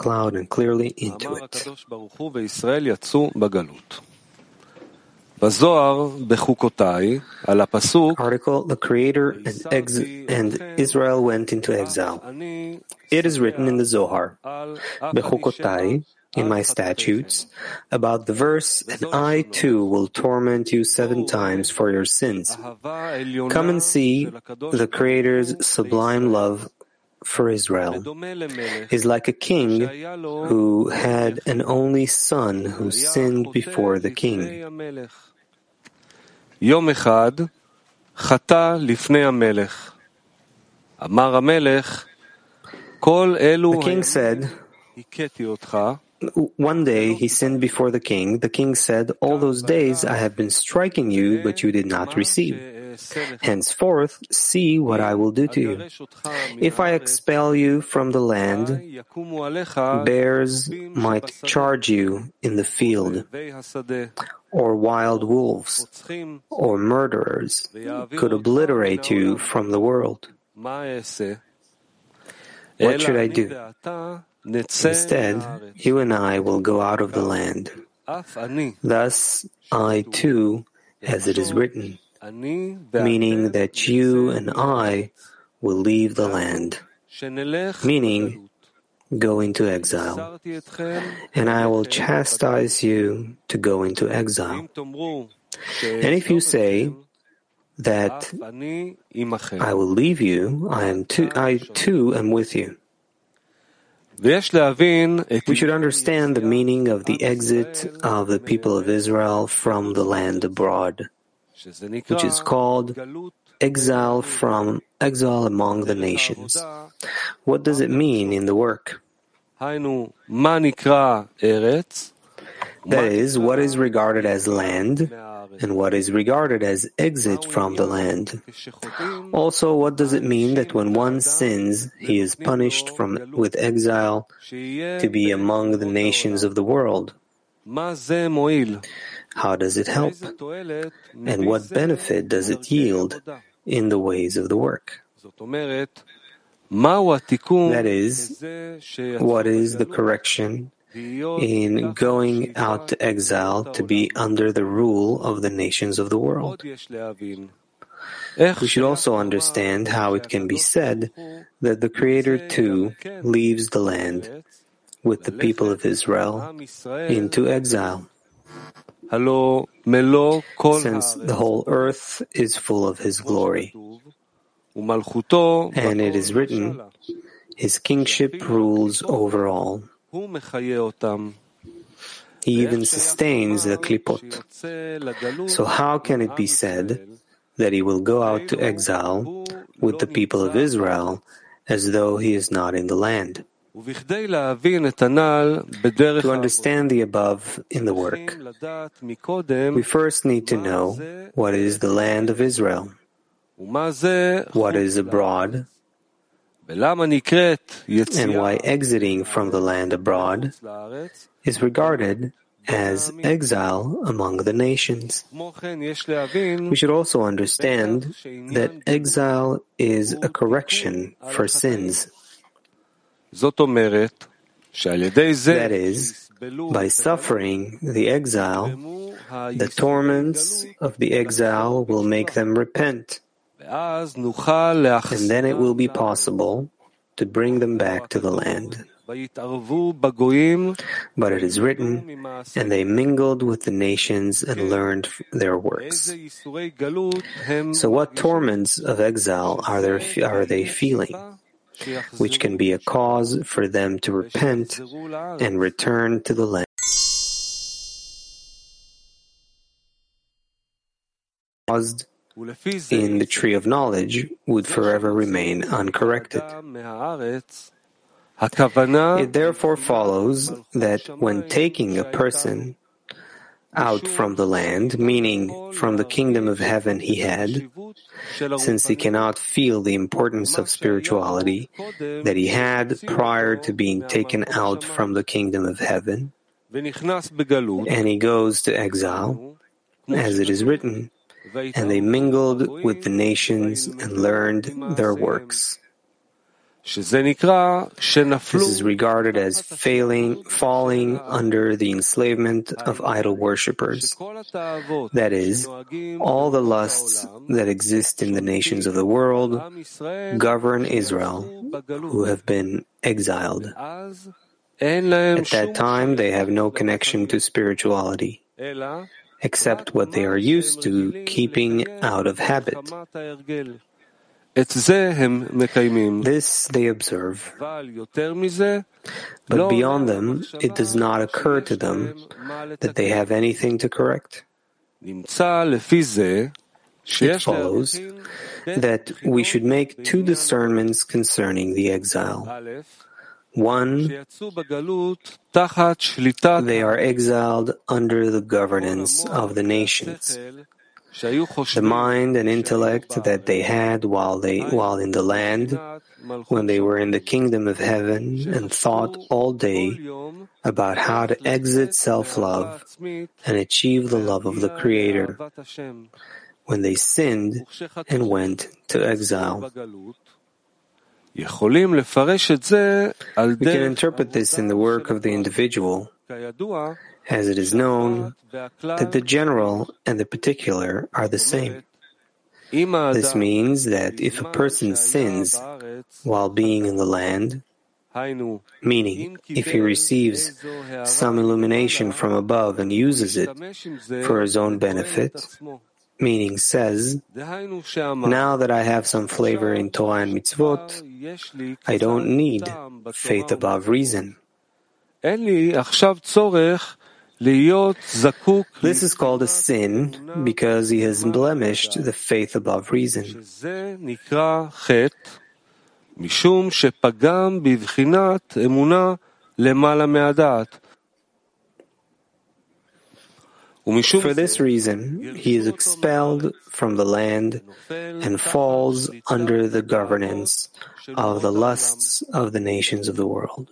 cloud and clearly into it. Article, the Creator and Israel went into exile. It is written in the Zohar, Bechukotai, in my statutes, about the verse, and I too will torment you 7 times for your sins. Come and see the Creator's sublime love for Israel is like a king who had an only son who sinned before the king. יום אחד חטא לפני המלך. אמר המלך, כל אלו The king said, הכיתי אותך. One day he sinned before the king. The king said, all those days I have been striking you, but you did not receive. Henceforth, see what I will do to you. If I expel you from the land, bears might charge you in the field, or wild wolves, or murderers could obliterate you from the world. What should I do? Instead, you and I will go out of the land. Thus, I too, as it is written, meaning that you and I will leave the land, meaning go into exile, and I will chastise you to go into exile. And if you say that I will leave you, I too am with you. We should understand the meaning of the exit of the people of Israel from the land abroad, which is called exile among the nations. What does it mean in the work? That is, what is regarded as land and what is regarded as exit from the land. Also, what does it mean that when one sins, he is punished with exile to be among the nations of the world? How does it help? And what benefit does it yield in the ways of the work? That is, what is the correction in going out to exile to be under the rule of the nations of the world? We should also understand how it can be said that the Creator too leaves the land with the people of Israel into exile, since the whole earth is full of His glory. And it is written, His kingship rules over all. He even sustains the klipot. So how can it be said that He will go out to exile with the people of Israel as though He is not in the land? To understand the above in the work, we first need to know what is the land of Israel, what is abroad, and why exiting from the land abroad is regarded as exile among the nations. We should also understand that exile is a correction for sins. That is, by suffering the exile, the torments of the exile will make them repent, and then it will be possible to bring them back to the land. But it is written, and they mingled with the nations and learned their works. So what torments of exile are they feeling, which can be a cause for them to repent and return to the land? Caused in the tree of knowledge would forever remain uncorrected. It therefore follows that when taking a person out from the land, meaning from the kingdom of heaven he had, since he cannot feel the importance of spirituality that he had prior to being taken out from the kingdom of heaven, and he goes to exile, as it is written, and they mingled with the nations and learned their works. שזה נקרא שנפלו. This is regarded as falling under the enslavement of idol worshippers. That is, all the lusts that exist in the nations of the world govern Israel, who have been exiled. At that time, they have no connection to spirituality, except what they are used to keeping out of habit. This they observe. But beyond them, it does not occur to them that they have anything to correct. It follows that we should make two discernments concerning the exile. One, they are exiled under the governance of the nations. The mind and intellect that they had while in the land, when they were in the kingdom of heaven and thought all day about how to exit self-love and achieve the love of the Creator, when they sinned and went to exile. We can interpret this in the work of the individual, as it is known that the general and the particular are the same. This means that if a person sins while being in the land, meaning if he receives some illumination from above and uses it for his own benefit, meaning says, now that I have some flavor in Torah and mitzvot, I don't need faith above reason. This is called a sin because he has blemished the faith above reason. For this reason, he is expelled from the land and falls under the governance of the lusts of the nations of the world.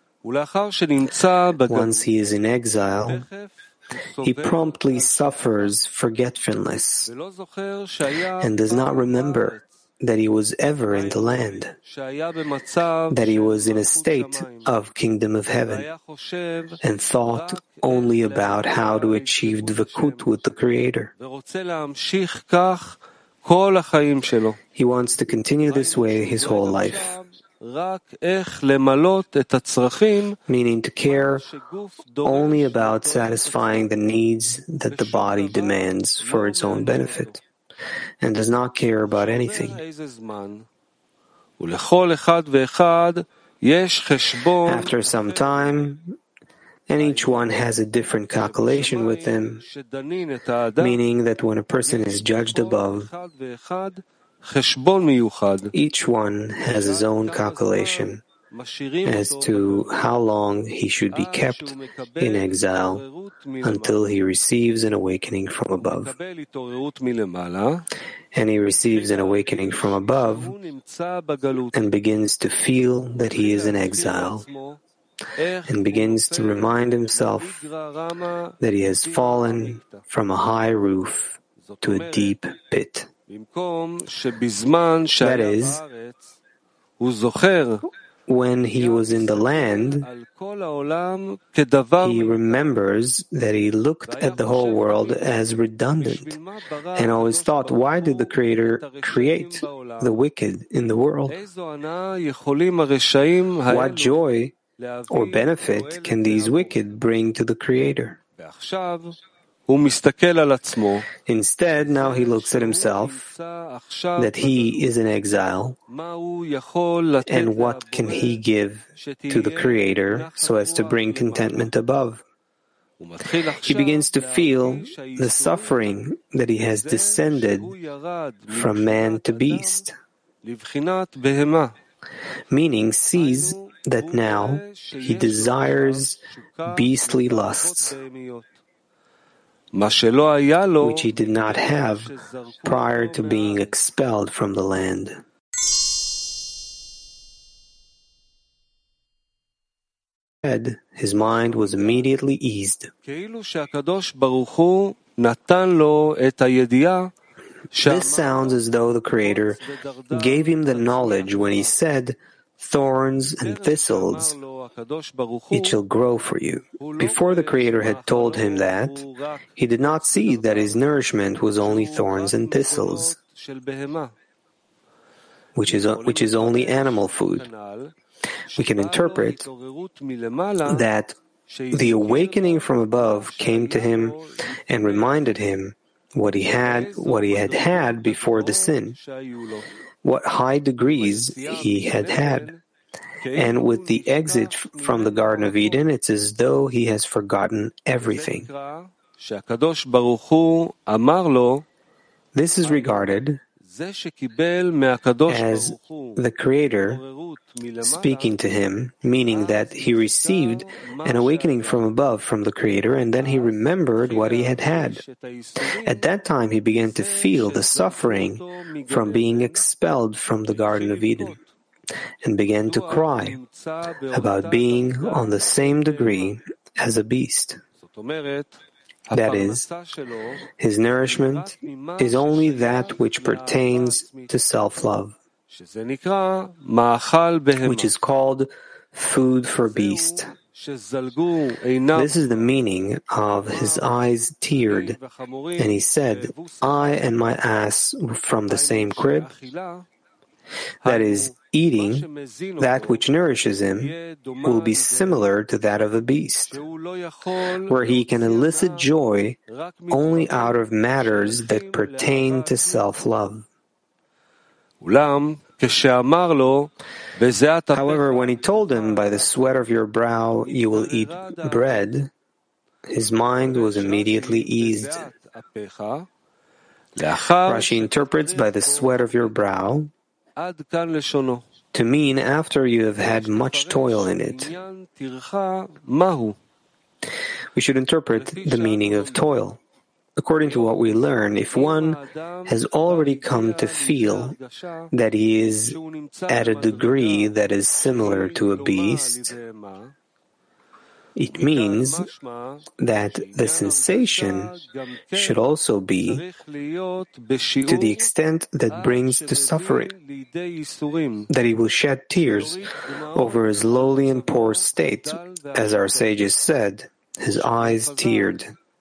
Once he is in exile, he promptly suffers forgetfulness and does not remember that he was ever in the land, that he was in a state of kingdom of heaven, and thought only about how to achieve dvekut with the Creator. He wants to continue this way his whole life, meaning to care only about satisfying the needs that the body demands for its own benefit, and does not care about anything. After some time, and each one has a different calculation with him, meaning that when a person is judged above, each one has his own calculation as to how long he should be kept in exile until he receives an awakening from above. And he receives an awakening from above and begins to feel that he is in exile, and begins to remind himself that he has fallen from a high roof to a deep pit. That is, when he was in the land, he remembers that he looked at the whole world as redundant and always thought, why did the Creator create the wicked in the world? What joy or benefit can these wicked bring to the Creator? Instead, now he looks at himself, that he is in exile, and what can he give to the Creator so as to bring contentment above? He begins to feel the suffering that he has descended from man to beast, meaning sees that now he desires beastly lusts, which he did not have prior to being expelled from the land. His mind was immediately eased. This sounds as though the Creator gave him the knowledge when he said, thorns and thistles, it shall grow for you. Before the Creator had told him that, he did not see that his nourishment was only thorns and thistles, which is only animal food. We can interpret that the awakening from above came to him and reminded him what he had had before the sin, what high degrees he had had. And with the exit from the Garden of Eden, it's as though he has forgotten everything. This is regarded as the Creator speaking to him, meaning that he received an awakening from above from the Creator, and then he remembered what he had had. At that time, he began to feel the suffering from being expelled from the Garden of Eden, and began to cry about being on the same degree as a beast. That is, his nourishment is only that which pertains to self-love, which is called food for beast. This is the meaning of his eyes teared, and he said, I and my ass were from the same crib. That is, eating that which nourishes him will be similar to that of a beast, where he can elicit joy only out of matters that pertain to self-love. However, when he told him, by the sweat of your brow you will eat bread, his mind was immediately eased. Rashi interprets by the sweat of your brow to mean after you have had much toil in it. We should interpret the meaning of toil. According to what we learn, if one has already come to feel that he is at a degree that is similar to a beast, it means that the sensation should also be to the extent that brings to suffering, that he will shed tears over his lowly and poor state, as our sages said, his eyes teared.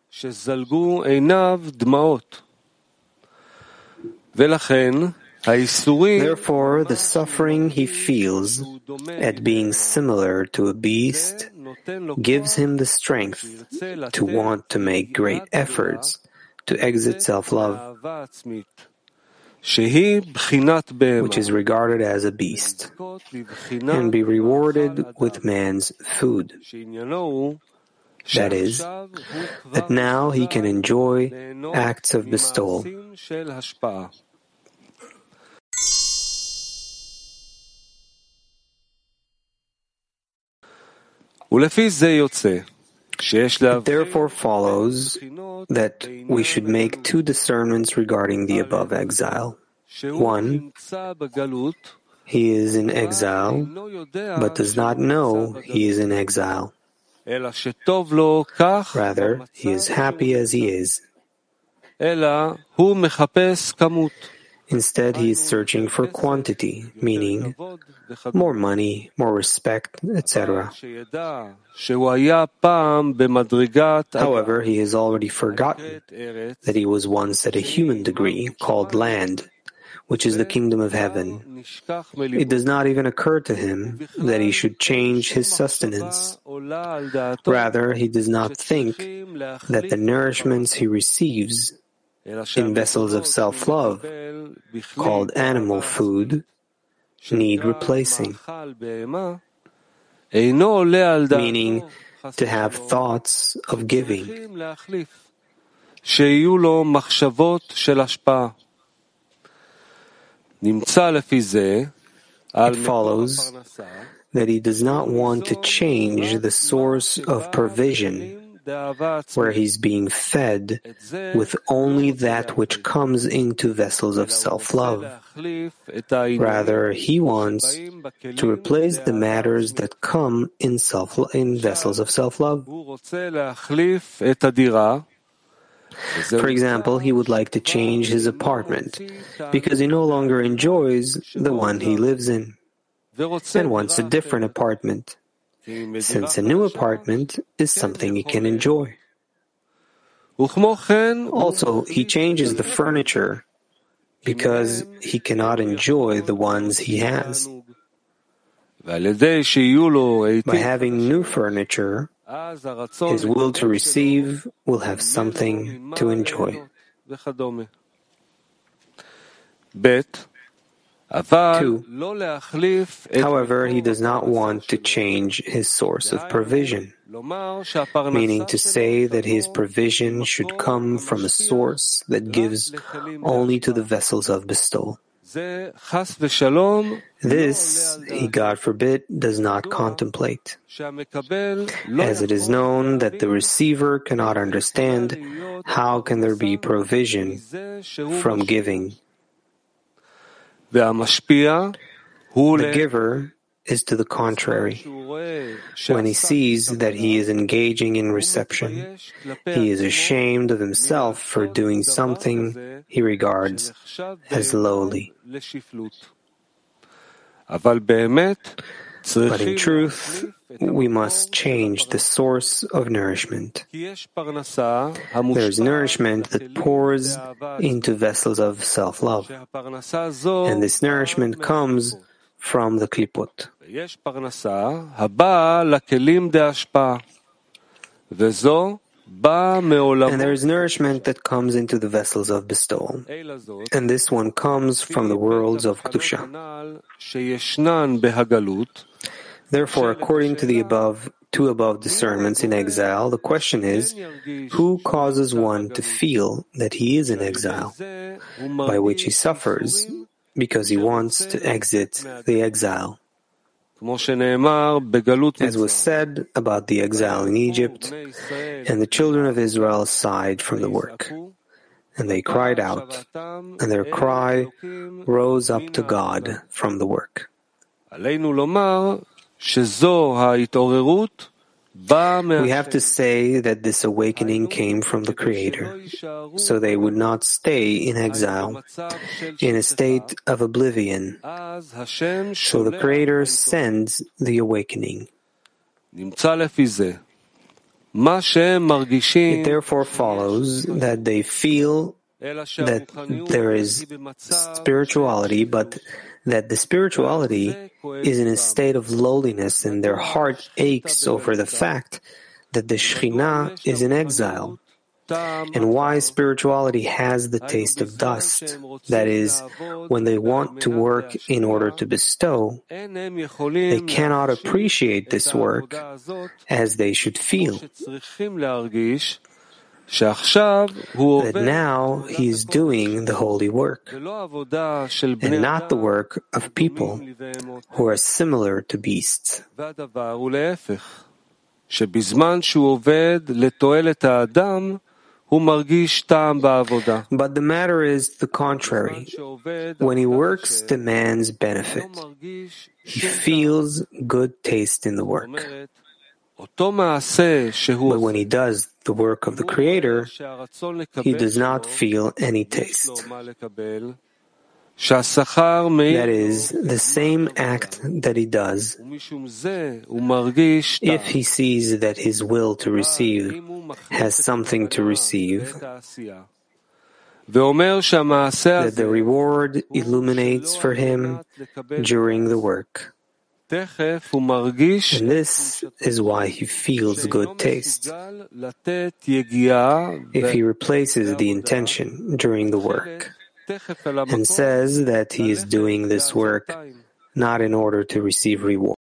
Therefore, the suffering he feels at being similar to a beast gives him the strength to want to make great efforts to exit self-love, which is regarded as a beast, and be rewarded with man's food. That is, that now he can enjoy acts of bestowal. It therefore follows that we should make two discernments regarding the above exile. One, he is in exile, but does not know he is in exile. Rather, he is happy as he is. Instead, he is searching for quantity, meaning more money, more respect, etc. However, he has already forgotten that he was once at a human degree called land, which is the kingdom of heaven. It does not even occur to him that he should change his sustenance. Rather, he does not think that the nourishments he receives in vessels of self-love, called animal food, need replacing, meaning to have thoughts of giving. It follows that he does not want to change the source of provision, where he's being fed with only that which comes into vessels of self-love. Rather, he wants to replace the matters that come in vessels of self-love. For example, he would like to change his apartment because he no longer enjoys the one he lives in. and wants a different apartment, since a new apartment is something he can enjoy. Also, he changes the furniture because he cannot enjoy the ones he has. By having new furniture, his will to receive will have something to enjoy. 2. However, he does not want to change his source of provision, meaning to say that his provision should come from a source that gives only to the vessels of bestowal. This, he, God forbid, does not contemplate, as it is known that the receiver cannot understand how can there be provision from giving. The giver is to the contrary. When he sees that he is engaging in reception, he is ashamed of himself for doing something he regards as lowly. But in truth, we must change the source of nourishment. There is nourishment that pours into vessels of self-love, and this nourishment comes from the klipot. And there is nourishment that comes into the vessels of bestowal, and this one comes from the worlds of Kedusha. Therefore, according to the two above discernments in exile, the question is, who causes one to feel that he is in exile, by which he suffers, because he wants to exit the exile? As was said about the exile in Egypt, and the children of Israel sighed from the work, and they cried out, and their cry rose up to God from the work. We have to say that this awakening came from the Creator, so they would not stay in exile, in a state of oblivion. So the Creator sends the awakening. It therefore follows that they feel that there is spirituality, but that the spirituality is in a state of lowliness, and their heart aches over the fact that the Shekhinah is in exile. And why spirituality has the taste of dust, that is, when they want to work in order to bestow, they cannot appreciate this work as they should feel. That now he is doing the holy work, and not the work of people who are similar to beasts. But the matter is the contrary. When he works to man's benefit, he feels good taste in the work. But when he does the work of the Creator, he does not feel any taste. That is, the same act that he does, if he sees that his will to receive has something to receive, that the reward illuminates for him during the work. And this is why he feels good taste. If he replaces the intention during the work and says that he is doing this work not in order to receive reward.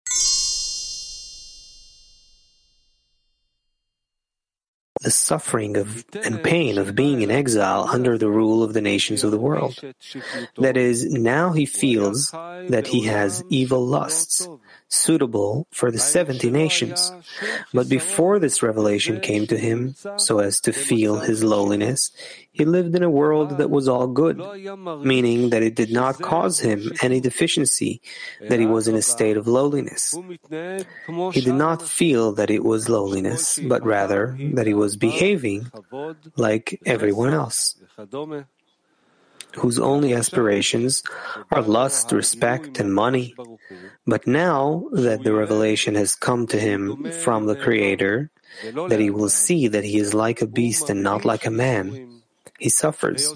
The suffering and pain of being in exile under the rule of the nations of the world. That is, now he feels that he has evil lusts, suitable for the 70 nations. But before this revelation came to him, so as to feel his lowliness, he lived in a world that was all good, meaning that it did not cause him any deficiency, that he was in a state of lowliness. He did not feel that it was lowliness, but rather that he was behaving like everyone else. whose only aspirations are lust, respect, and money. But now that the revelation has come to him from the Creator, that he will see that he is like a beast and not like a man, he suffers,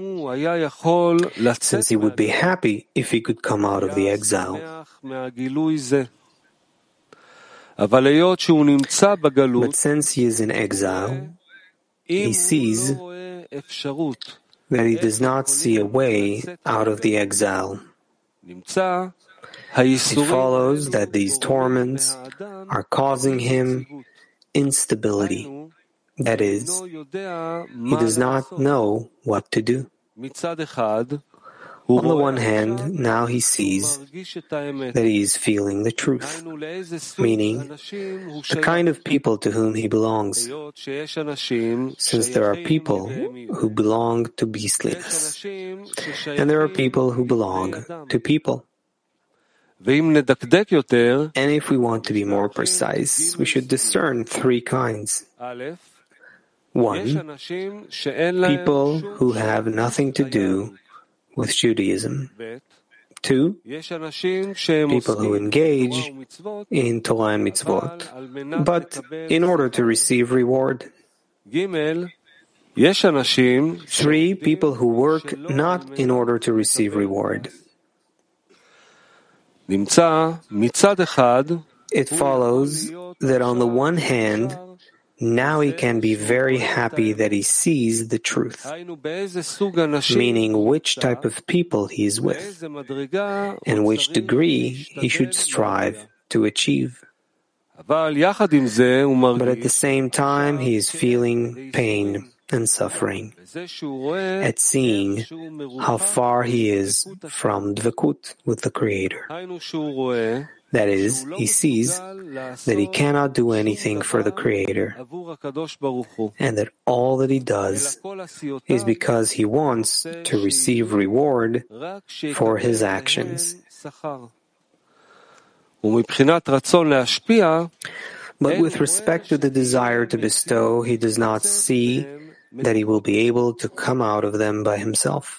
since he would be happy if he could come out of the exile. But since he is in exile, he sees that he does not see a way out of the exile. It follows that these torments are causing him instability. That is, he does not know what to do. On the one hand, now he sees that he is feeling the truth, meaning the kind of people to whom he belongs, since there are people who belong to beastliness, and there are people who belong to people. And if we want to be more precise, we should discern three kinds. 1. People who have nothing to do with Judaism. 2. People who engage in Torah and mitzvot, but in order to receive reward. 3. People who work not in order to receive reward. It follows that on the one hand, now he can be very happy that he sees the truth, meaning which type of people he is with, and which degree he should strive to achieve. But at the same time, he is feeling pain and suffering at seeing how far he is from dvekut with the Creator. That is, he sees that he cannot do anything for the Creator, and that all that he does is because he wants to receive reward for his actions. But with respect to the desire to bestow, he does not see that he will be able to come out of them by himself.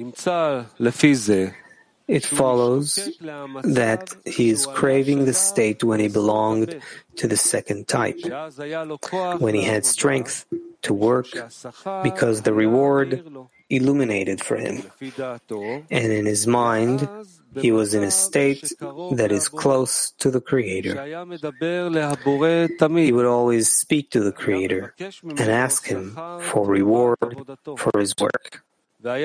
It follows that he is craving the state when he belonged to the second type, when he had strength to work because the reward illuminated for him, and in his mind he was in a state that is close to the Creator. He would always speak to the Creator and ask him for reward for his work. He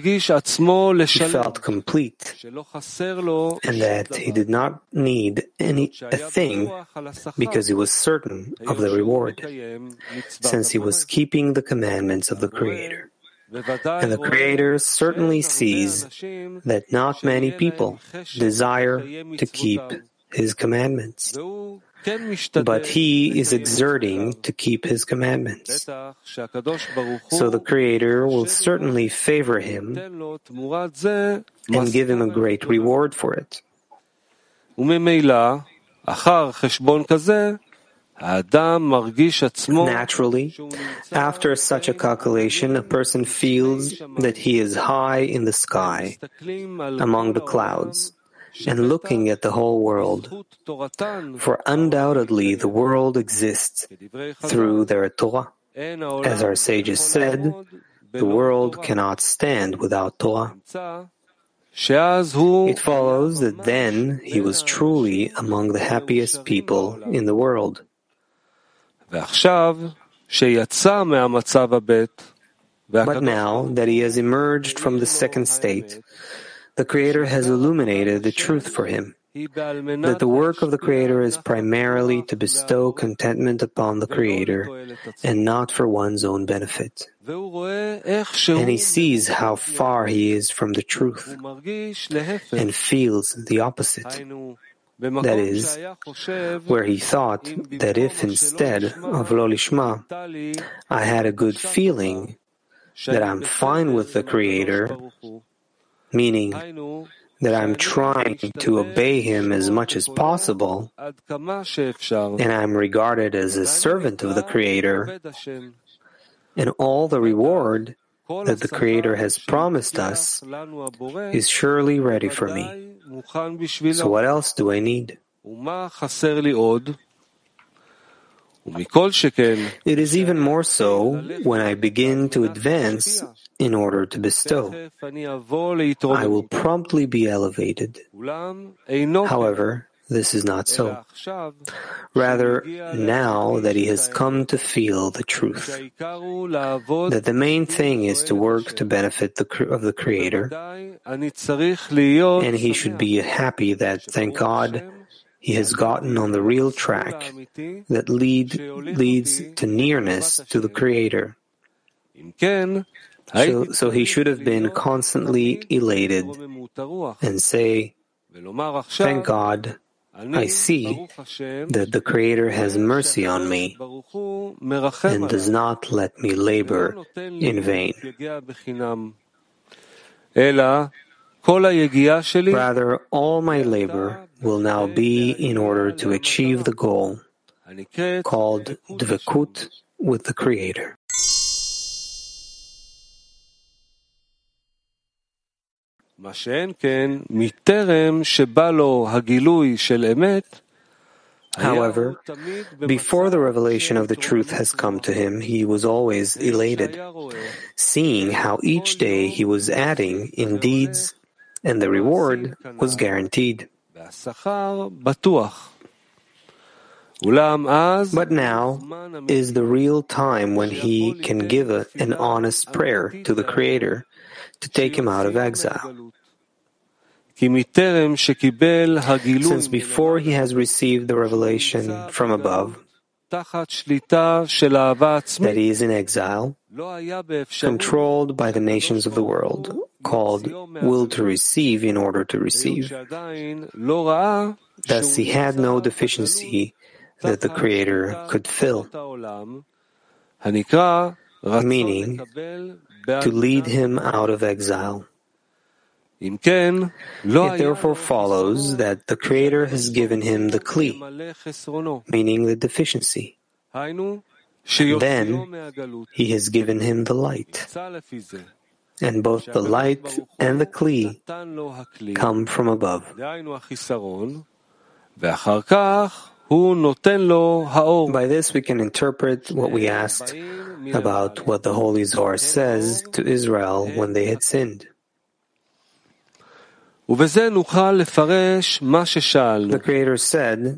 felt complete, and that he did not need a thing because he was certain of the reward, since he was keeping the commandments of the Creator. And the Creator certainly sees that not many people desire to keep his commandments, but he is exerting to keep his commandments. So the Creator will certainly favor him and give him a great reward for it. Naturally, after such a calculation, a person feels that he is high in the sky, among the clouds, and looking at the whole world. For undoubtedly the world exists through their Torah. As our sages said, the world cannot stand without Torah. It follows that then he was truly among the happiest people in the world. But now that he has emerged from the second state, the Creator has illuminated the truth for him, that the work of the Creator is primarily to bestow contentment upon the Creator and not for one's own benefit. And he sees how far he is from the truth and feels the opposite. That is, where he thought that if instead of Lo Lishma, I had a good feeling that I'm fine with the Creator, meaning that I'm trying to obey him as much as possible, and I'm regarded as a servant of the Creator, and all the reward that the Creator has promised us is surely ready for me. So what else do I need? It is even more so when I begin to advance in order to bestow. I will promptly be elevated. However, this is not so. Rather, now that he has come to feel the truth, that the main thing is to work to benefit of the Creator, and he should be happy that, thank God, he has gotten on the real track that leads to nearness to the Creator. So he should have been constantly elated and say, thank God, I see that the Creator has mercy on me and does not let me labor in vain. Rather, all my labor will now be in order to achieve the goal called Dvekut with the Creator. However, before the revelation of the truth has come to him, he was always elated, seeing how each day he was adding in deeds, and the reward was guaranteed. But now is the real time when he can give an honest prayer to the Creator to take him out of exile. Since before he has received the revelation from above, that he is in exile, controlled by the nations of the world, called will to receive in order to receive. Thus he had no deficiency that the Creator could fill, meaning to lead him out of exile. It therefore follows that the Creator has given him the Kli, meaning the deficiency. Then he has given him the light. And both the light and the Kli come from above. By this we can interpret what we asked about what the Holy Zohar says to Israel when they had sinned. The Creator said,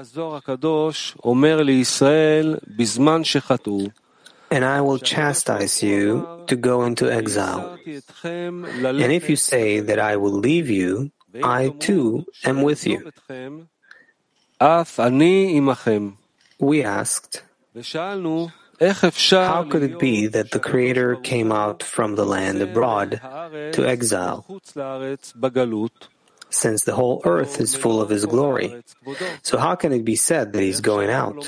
and I will chastise you to go into exile. And if you say that I will leave you, I too am with you. We asked, how could it be that the Creator came out from the land abroad to exile, since the whole earth is full of His glory? So how can it be said that He's going out?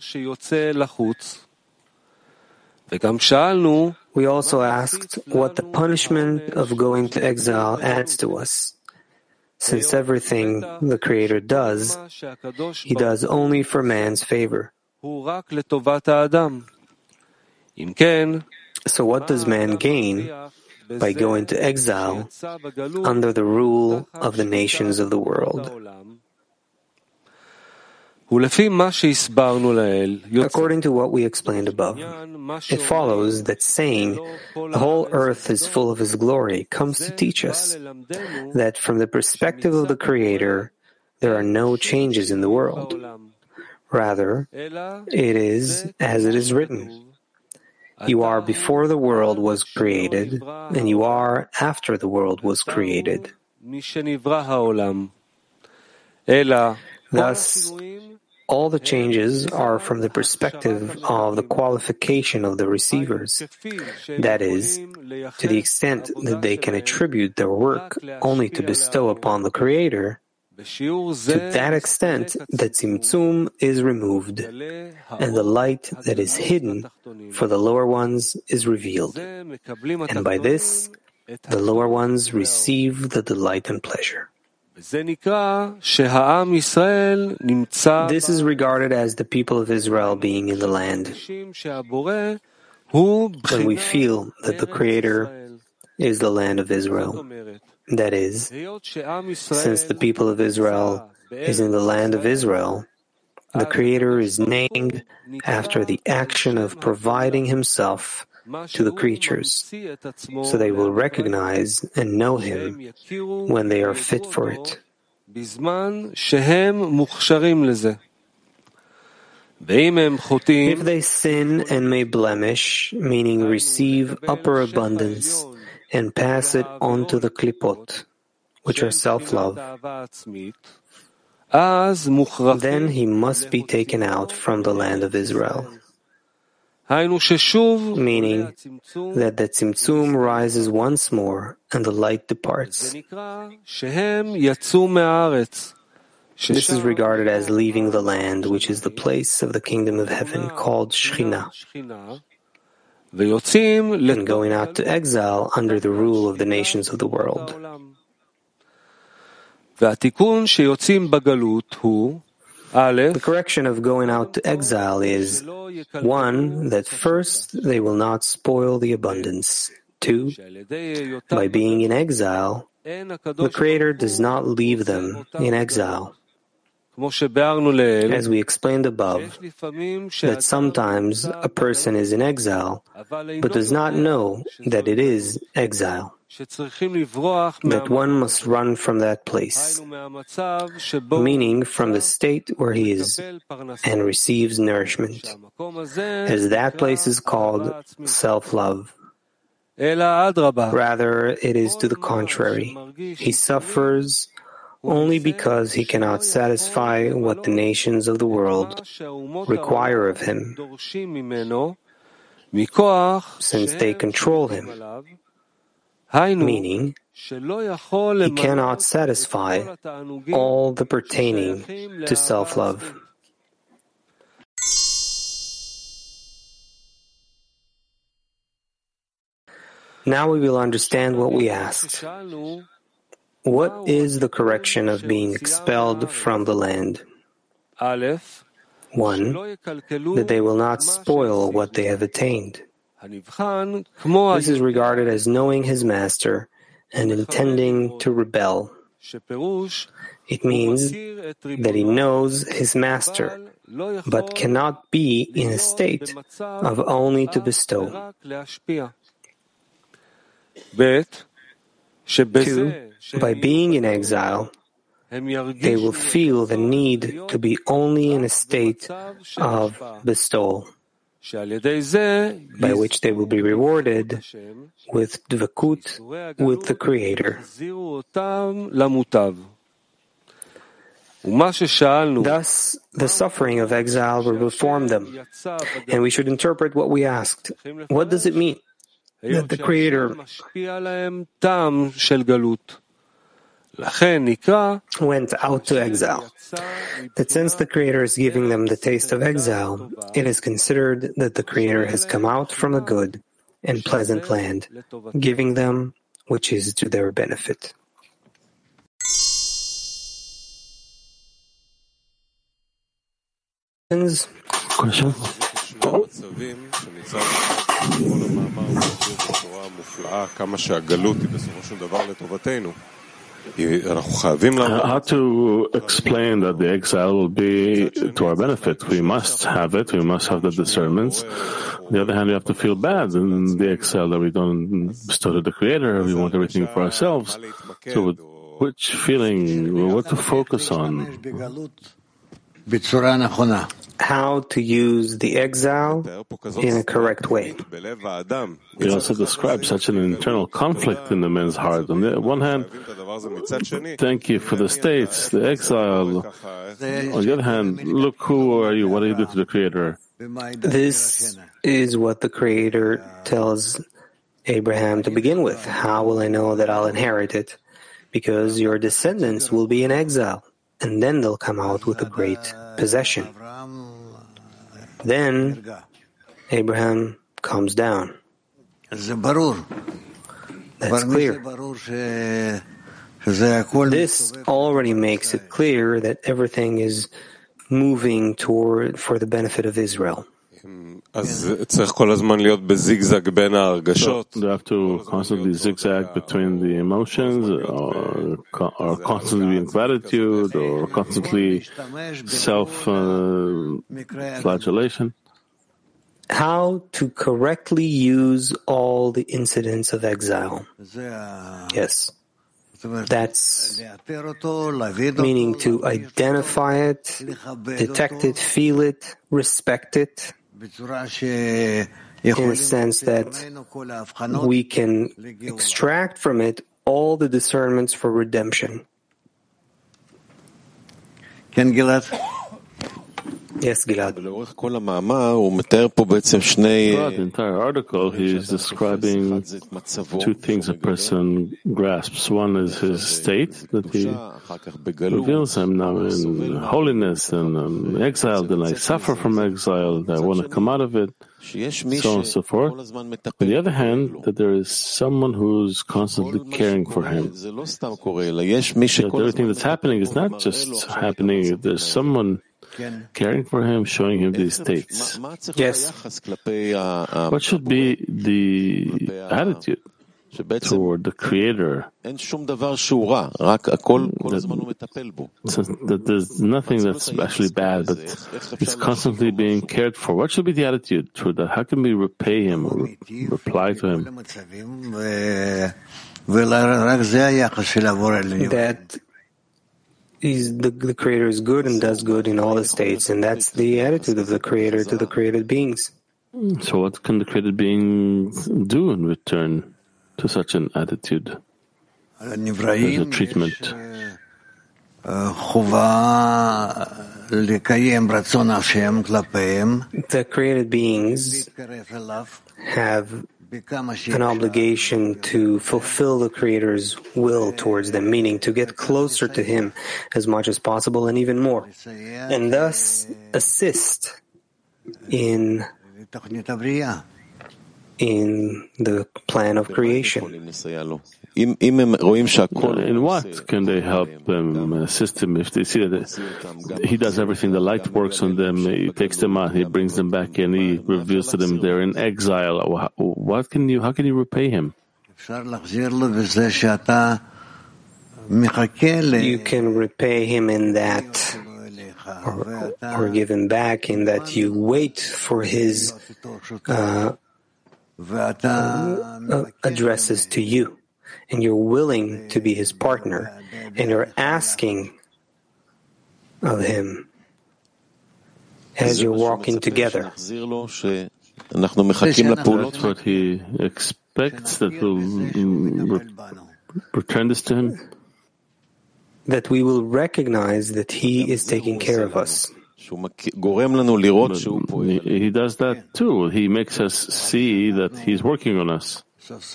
We also asked what the punishment of going to exile adds to us, since everything the Creator does, He does only for man's favor. So what does man gain by going to exile under the rule of the nations of the world? According to what we explained above, it follows that saying the whole earth is full of His glory comes to teach us that from the perspective of the Creator, there are no changes in the world. Rather, it is as it is written, you are before the world was created, and you are after the world was created. Thus, all the changes are from the perspective of the qualification of the receivers, that is, to the extent that they can attribute their work only to bestow upon the Creator, to that extent that Tzimtzum is removed, and the light that is hidden for the lower ones is revealed. And by this, the lower ones receive the delight and pleasure. This is regarded as the people of Israel being in the land, when we feel that the Creator is the land of Israel. That is, since the people of Israel is in the land of Israel, the Creator is named after the action of providing Himself to the creatures, so they will recognize and know Him when they are fit for it. If they sin and may blemish, meaning receive upper abundance and pass it on to the klipot, which are self-love, then he must be taken out from the land of Israel. Meaning that the tzimtzum rises once more and the light departs. This is regarded as leaving the land, which is the place of the kingdom of heaven called Shekhinah, and going out to exile under the rule of the nations of the world. The correction of going out to exile is 1. That first they will not spoil the abundance. 2. By being in exile, the Creator does not leave them in exile. As we explained above, that sometimes a person is in exile, but does not know that it is exile, that one must run from that place, meaning from the state where he is and receives nourishment, as that place is called self-love. Rather, it is to the contrary. He suffers only because he cannot satisfy what the nations of the world require of him, since they control him, meaning he cannot satisfy all the pertaining to self-love. Now we will understand what we asked. What is the correction of being expelled from the land? 1. That they will not spoil what they have attained. This is regarded as knowing his master and intending to rebel. It means that he knows his master, but cannot be in a state of only to bestow. 2. By being in exile, they will feel the need to be only in a state of bestowal, by which they will be rewarded with dvekut with the Creator. Thus, the suffering of exile will reform them, and we should interpret what we asked. What does it mean that the Creator went out to exile? That since the Creator is giving them the taste of exile, it is considered that the Creator has come out from a good and pleasant land, giving them which is to their benefit. Question? How to explain that the exile will be to our benefit? We must have it. We must have the discernments. On the other hand, we have to feel bad in the exile that we don't bestow to the Creator. We want everything for ourselves. So which feeling, what to focus on? How to use the exile in a correct way. We also describe such an internal conflict in the man's heart. On the one hand, thank you for the states, the exile. On the other hand, look, who are you? What do you do to the Creator? This is what the Creator tells Abraham to begin with. How will I know that I'll inherit it? Because your descendants will be in exile, and then they'll come out with a great possession. Then Abraham calms down. That's clear. This already makes it clear that everything is moving toward for the benefit of Israel. אז צריך כל הזמן להיות בזיגזג בין ההרגשות. Do you have to constantly zigzag between the emotions, or constantly be in gratitude, or constantly self-flagellation? How to correctly use all the incidents of exile. Yes. That's meaning to identify it, detect it, feel it, respect it, in a sense that we can extract from it all the discernments for redemption. Yes, Gilad. Throughout the entire article, he is describing two things a person grasps. One is his state, that he reveals, I'm now in holiness and exiled, and I suffer from exile, I want to come out of it, so on and so forth. On the other hand, that there is someone who's constantly caring for him. That everything that's happening is not just happening, there's someone caring for him, showing him these states. Yes. What should be the attitude toward the Creator? That there's nothing that's actually bad, but it's constantly being cared for. What should be the attitude toward that? How can we repay him or reply to him? That the Creator is good and does good in all the states, and that's the attitude of the Creator to the created beings. So what can the created beings do in return to such an attitude as a treatment? The created beings have an obligation to fulfill the Creator's will towards them, meaning to get closer to Him as much as possible and even more, and thus assist in the plan of creation. In what can they help them, assist him, if they see that he does everything, the light works on them, he takes them out, he brings them back in, he reveals to them they're in exile. How can you repay him? You can repay him in that, or give him back in that you wait for his addresses to you, and you're willing to be his partner, and you're asking of him as you're walking together. That's what he expects, that we'll return this to him? That we will recognize that he is taking care of us. But he does that too. He makes us see that he's working on us.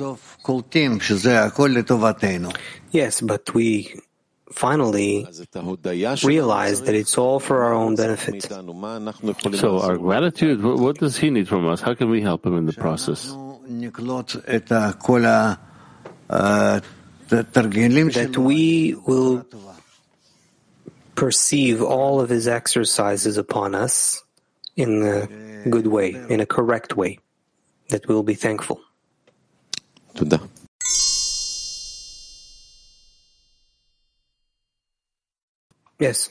Yes, but we finally realize that it's all for our own benefit. So our gratitude, what does he need from us? How can we help him in the process? That we will perceive all of his exercises upon us in a good way, in a correct way, that we'll be thankful. Yes.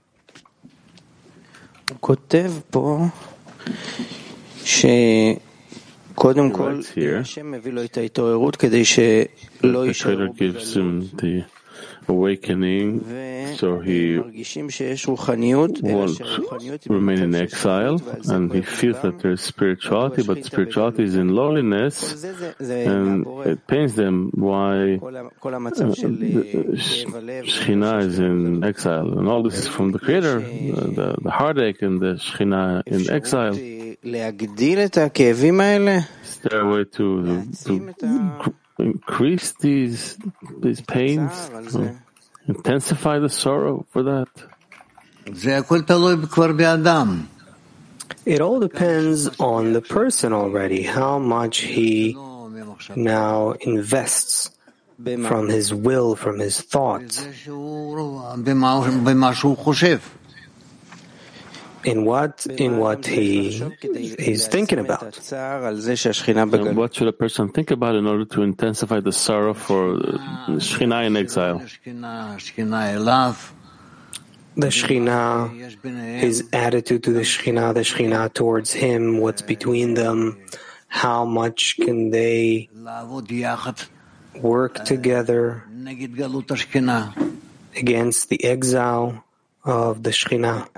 The Creator gives him the awakening, so he won't remain in exile, and he feels that there is spirituality, but spirituality is in lowliness, and it pains them why Shekhinah is in exile. And all this is from the Creator, the heartache and the Shekhinah in exile. Is there a way to increase these pains, intensify the sorrow for that? It all depends on the person already, how much he now invests from his will, from his thoughts, in what he's thinking about. What should a person think about in order to intensify the sorrow for Shekhinah in exile? The Shekhinah, his attitude to the Shekhinah towards him, what's between them, how much can they work together against the exile of the Shekhinah.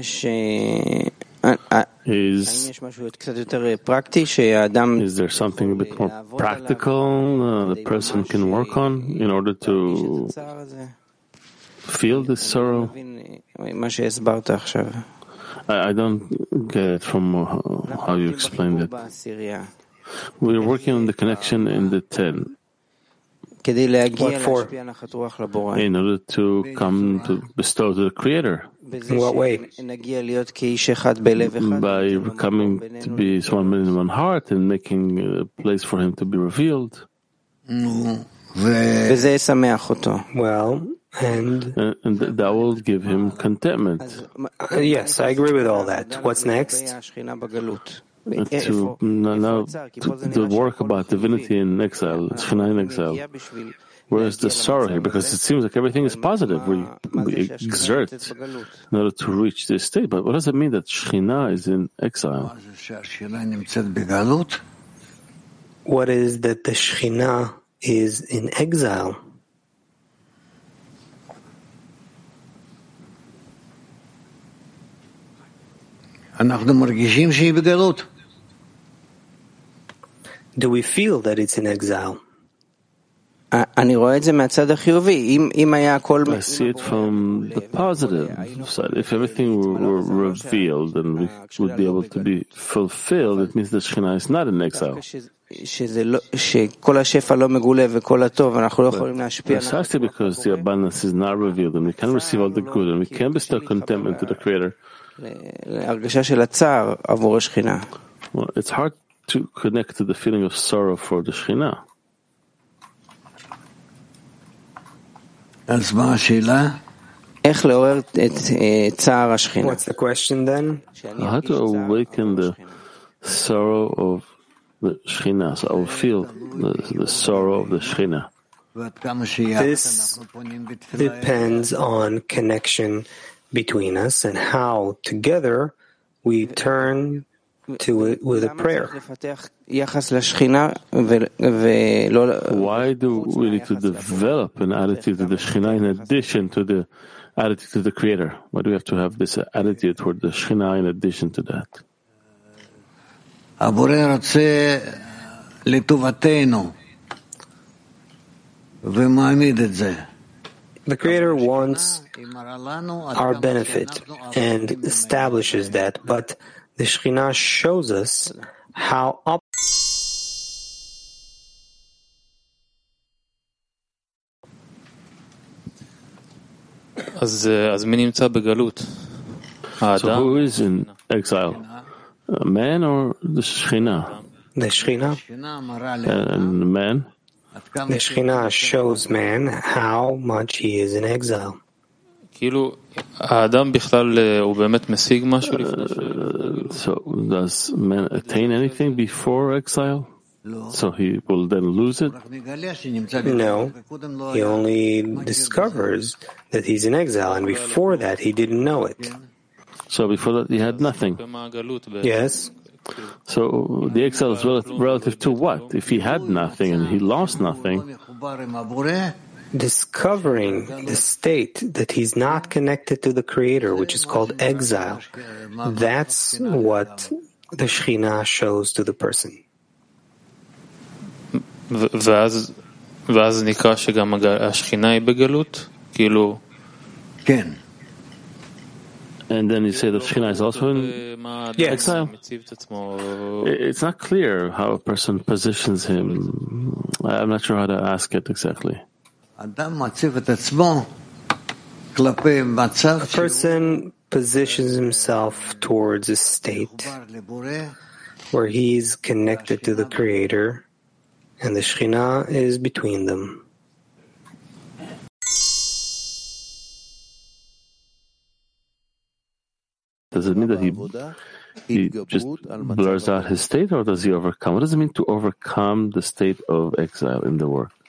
Is there something a bit more practical the person can work on in order to feel this sorrow? I don't get it from how you explained it. We're working on the connection in the 10. What for? In order to come to bestow to the Creator. In what way? By coming to be one man in one heart and making a place for Him to be revealed. Well, and that will give him contentment. Yes, I agree with all that. What's next? To work about divinity in exile, Shekhinah in exile. Whereas the sorrow here, because it seems like everything is positive, we exert in order to reach this state. But what does it mean that Shekhinah is in exile? What is that the Shekhinah is in exile? Do we feel that it's in exile? I see it from the positive side. If everything were revealed and we would be able to be fulfilled, it means the Shekhinah is not in exile. Precisely because the abundance is not revealed and we can receive all the good and we can bestow contentment to the Creator. Well, it's hard to connect to the feeling of sorrow for the Shekhinah. What's the question then? How to awaken the sorrow of the Shekhinah? So I will feel the sorrow of the Shekhinah. This depends on connection between us and how together we turn to it with a prayer. Why do we need to develop an attitude to the Shekhinah in addition to the attitude to the Creator? Why do we have to have this attitude toward the Shekhinah in addition to that? The Creator wants our benefit and establishes that, but the Shekhinah shows us how So who is in exile? A man or the Shekhinah? The Shekhinah. And the man? The Shekhinah shows man how much he is in exile. So does man attain anything before exile? So he will then lose it? No, he only discovers that he's in exile, and before that he didn't know it. So before that he had nothing? Yes. So the exile is relative to what? If he had nothing and he lost nothing, discovering the state that he's not connected to the Creator, which is called exile, that's what the Shekhinah shows to the person. ואז נקרא שגם השכינה היא בגלות? כאילו... כן. And then you say that Shekhinah is also in exile? It's not clear how a person positions him. I'm not sure how to ask it exactly. A person positions himself towards a state where he's connected to the Creator and the Shekhinah is between them. Does it mean that he just blurs out his state, or does he overcome? What does it mean to overcome the state of exile in the work?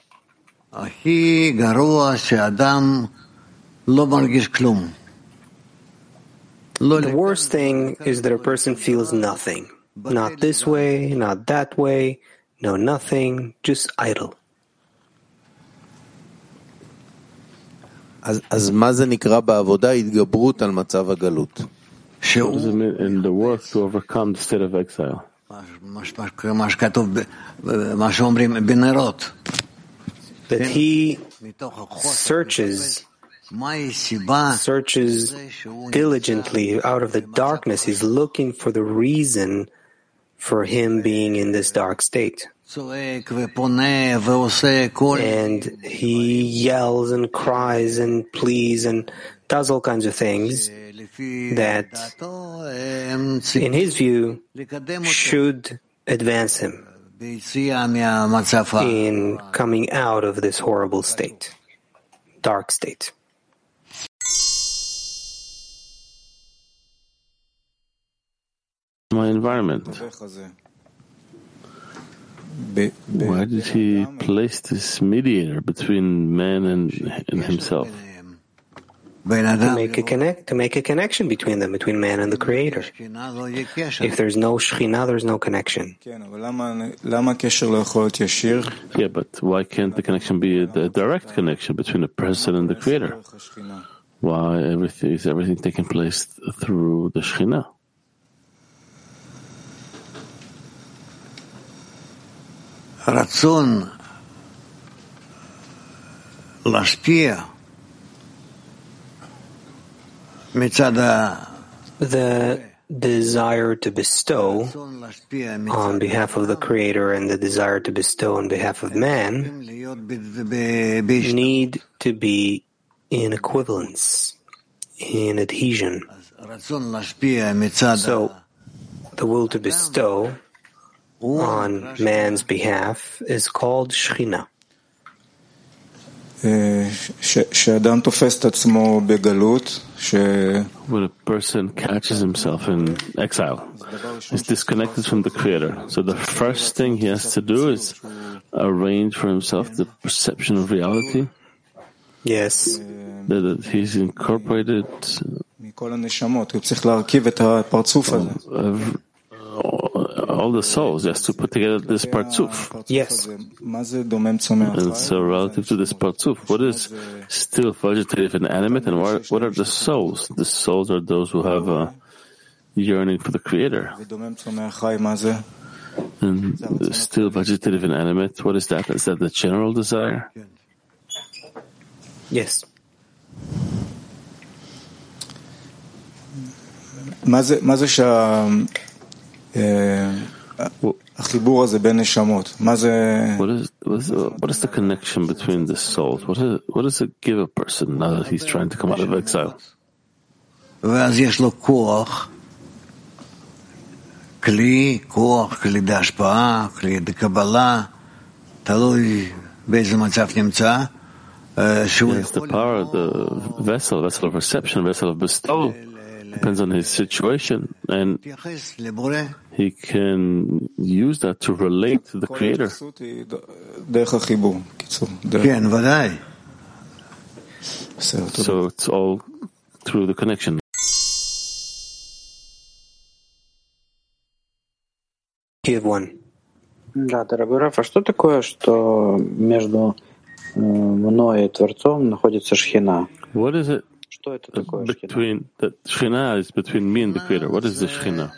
The worst thing is that a person feels nothing. Not this way, not that way, no nothing, just idle. אז מה זה נקרא בעבודה התגברות על מצב הגלות? What does it mean in the work to overcome the state of exile? That he searches diligently out of the darkness. He's looking for the reason for him being in this dark state. And he yells and cries and pleads and does all kinds of things that, in his view, should advance him in coming out of this horrible state, dark state. My environment. Why did he place this mediator between man and himself? To make a connection between them, between man and the Creator. If there's no Shekhinah, there's no connection. Yeah, but why can't the connection be a direct connection between the person and the Creator? Why is everything taking place through the Shekhinah? רצון להשפיע מצד the desire to bestow on behalf of the Creator and the desire to bestow on behalf of man need to be in equivalence, in adhesion. So the will to bestow on man's behalf is called Shekhinah. When a person catches himself in exile, he's disconnected from the Creator. So the first thing he has to do is arrange for himself the perception of reality. Yes. That he's incorporated all the souls, has to put together this partzuf. Yes. And so relative to this partzuf, what is still vegetative and animate, and what are the souls? The souls are those who have a yearning for the Creator. And still vegetative and animate, what is that? Is that the general desire? Yes. What is the connection between the souls? What does it give a person now that he's trying to come out of exile? It's the power, the vessel of reception, vessel of bestowal. Depends on his situation, and he can use that to relate to the Creator. So it's all through the connection. Give one. Да, дорогой Раф, а что такое, что между мной и Творцом находится Шхина? What is it? Between the Shekhinah is between me and the Creator. What is the Shekhinah?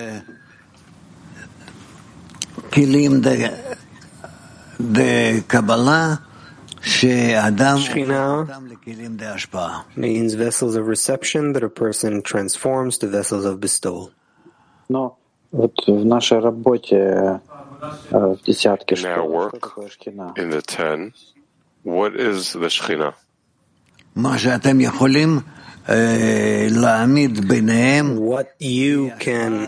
Shekhinah means vessels of reception that a person transforms to vessels of bestowal. Но вот в нашей работе в десятке, что такое Шхина? In the 10, what is the Shekhinah? What you can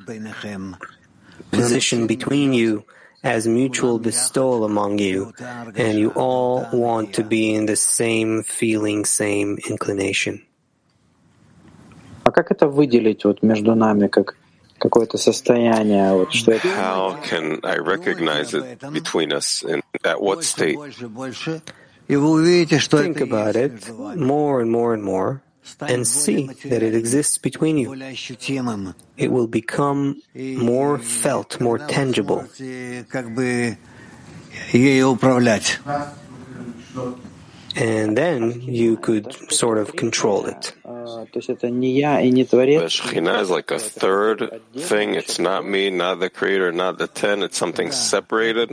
position between you as mutual bestowal among you, and you all want to be in the same feeling, same inclination. А как это выделить вот между нами, как какое-то состояние, вот что это? How can I recognize it between us, and at what state? Think about it more and more and more, and see that it exists between you. It will become more felt, more tangible. And then you could sort of control it. The Shekhinah is like a third thing. It's not me, not the Creator, not the ten. It's something separated.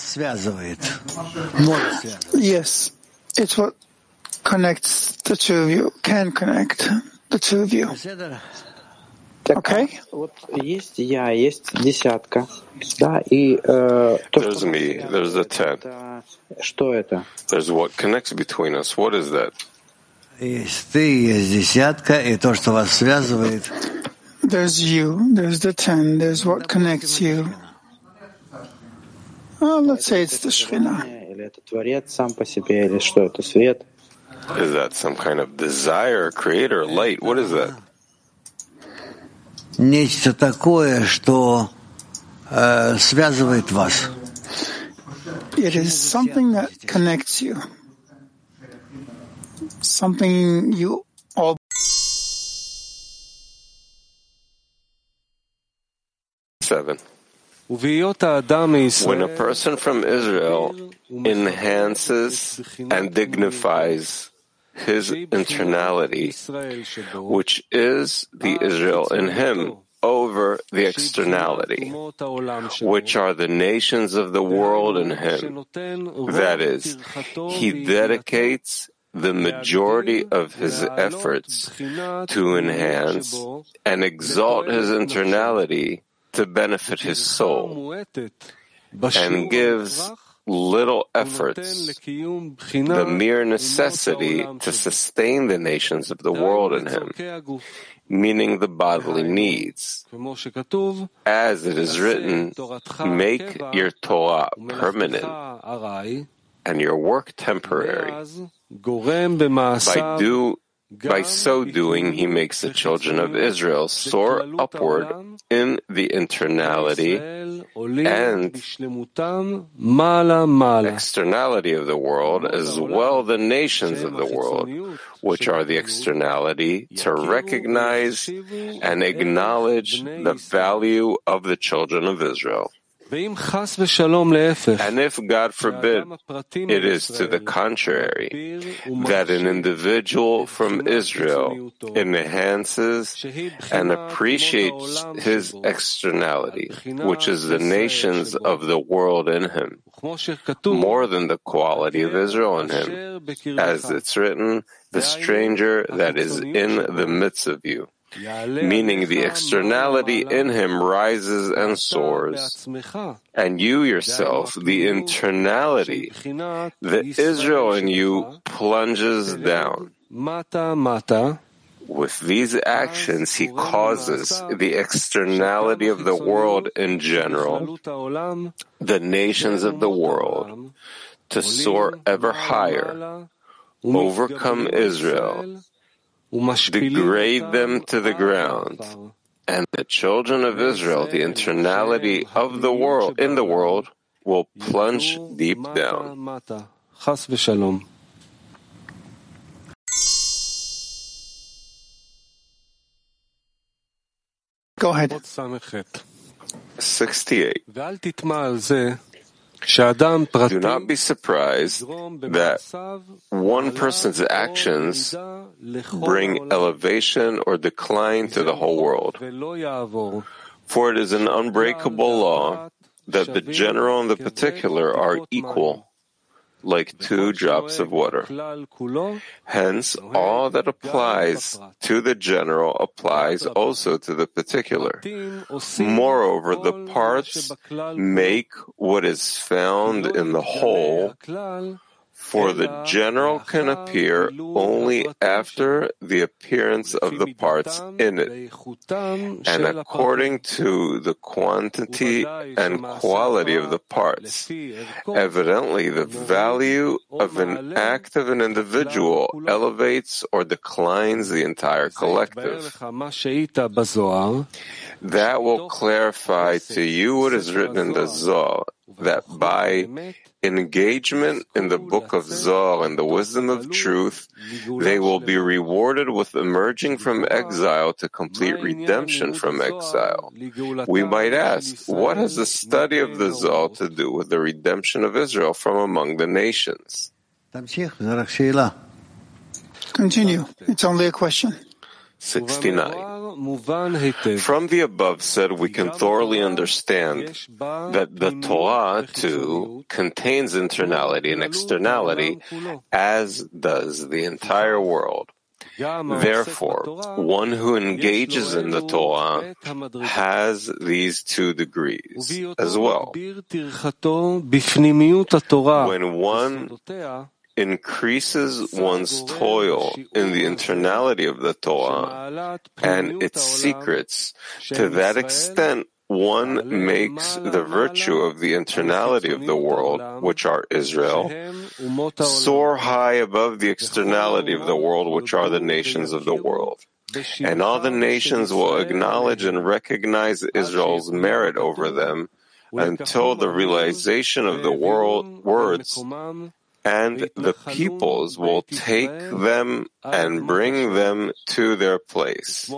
Yes, it's what connects the two of you, can connect the two of you. Okay? Вот есть я, есть десятка, да, и There's me, there's the ten. Что это? There's what connects between us. What is that? Есть ты, есть десятка, и то, что вас связывает. There's you, there's the ten, there's what connects you. Let's say it's the Shekhinah. Или это Творец сам по себе, или что это, свет? Is that some kind of desire, creator, light? What is that? Нечто такое, что связывает вас. It is something that connects you. Something you all. 7. When a person from Israel enhances and dignifies his internality, which is the Israel in him, over the externality, which are the nations of the world in him. That is, he dedicates the majority of his efforts to enhance and exalt his internality to benefit his soul, and gives little efforts, the mere necessity to sustain the nations of the world in him, meaning the bodily needs. As it is written, make your Torah permanent and your work temporary. By so doing, he makes the children of Israel soar upward in the internality and externality of the world, as well the nations of the world, which are the externality, to recognize and acknowledge the value of the children of Israel. And if, God forbid, it is to the contrary, that an individual from Israel enhances and appreciates his externality, which is the nations of the world in him, more than the quality of Israel in him, as it's written, the stranger that is in the midst of you. Meaning the externality in him rises and soars, and you yourself, the internality, the Israel in you, plunges down. With these actions, he causes the externality of the world in general, the nations of the world, to soar ever higher, overcome Israel, degrade them to the ground, and the children of Israel, the internality of the world, in the world, will plunge deep down. Go ahead. 68. Do not be surprised that one person's actions bring elevation or decline to the whole world. For it is an unbreakable law that the general and the particular are equal, like 2 drops of water. Hence, all that applies to the general applies also to the particular. Moreover, the parts make what is found in the whole, For the general can appear only after the appearance of the parts in it, and according to the quantity and quality of the parts. Evidently, the value of an act of an individual elevates or declines the entire collective. That will clarify to you what is written in the Zohar, that by engagement in the book of Zohar and the wisdom of truth, they will be rewarded with emerging from exile to complete redemption from exile. We might ask, what has the study of the Zohar to do with the redemption of Israel from among the nations? Continue. It's only a question. 69. From the above said, we can thoroughly understand that the Torah, too, contains internality and externality, as does the entire world. Therefore, one who engages in the Torah has these two degrees as well. When one increases one's toil in the internality of the Torah and its secrets, to that extent one makes the virtue of the internality of the world, which are Israel, soar high above the externality of the world, which are the nations of the world. And all the nations will acknowledge and recognize Israel's merit over them until the realization of the words, and the peoples will take them and bring them to their place.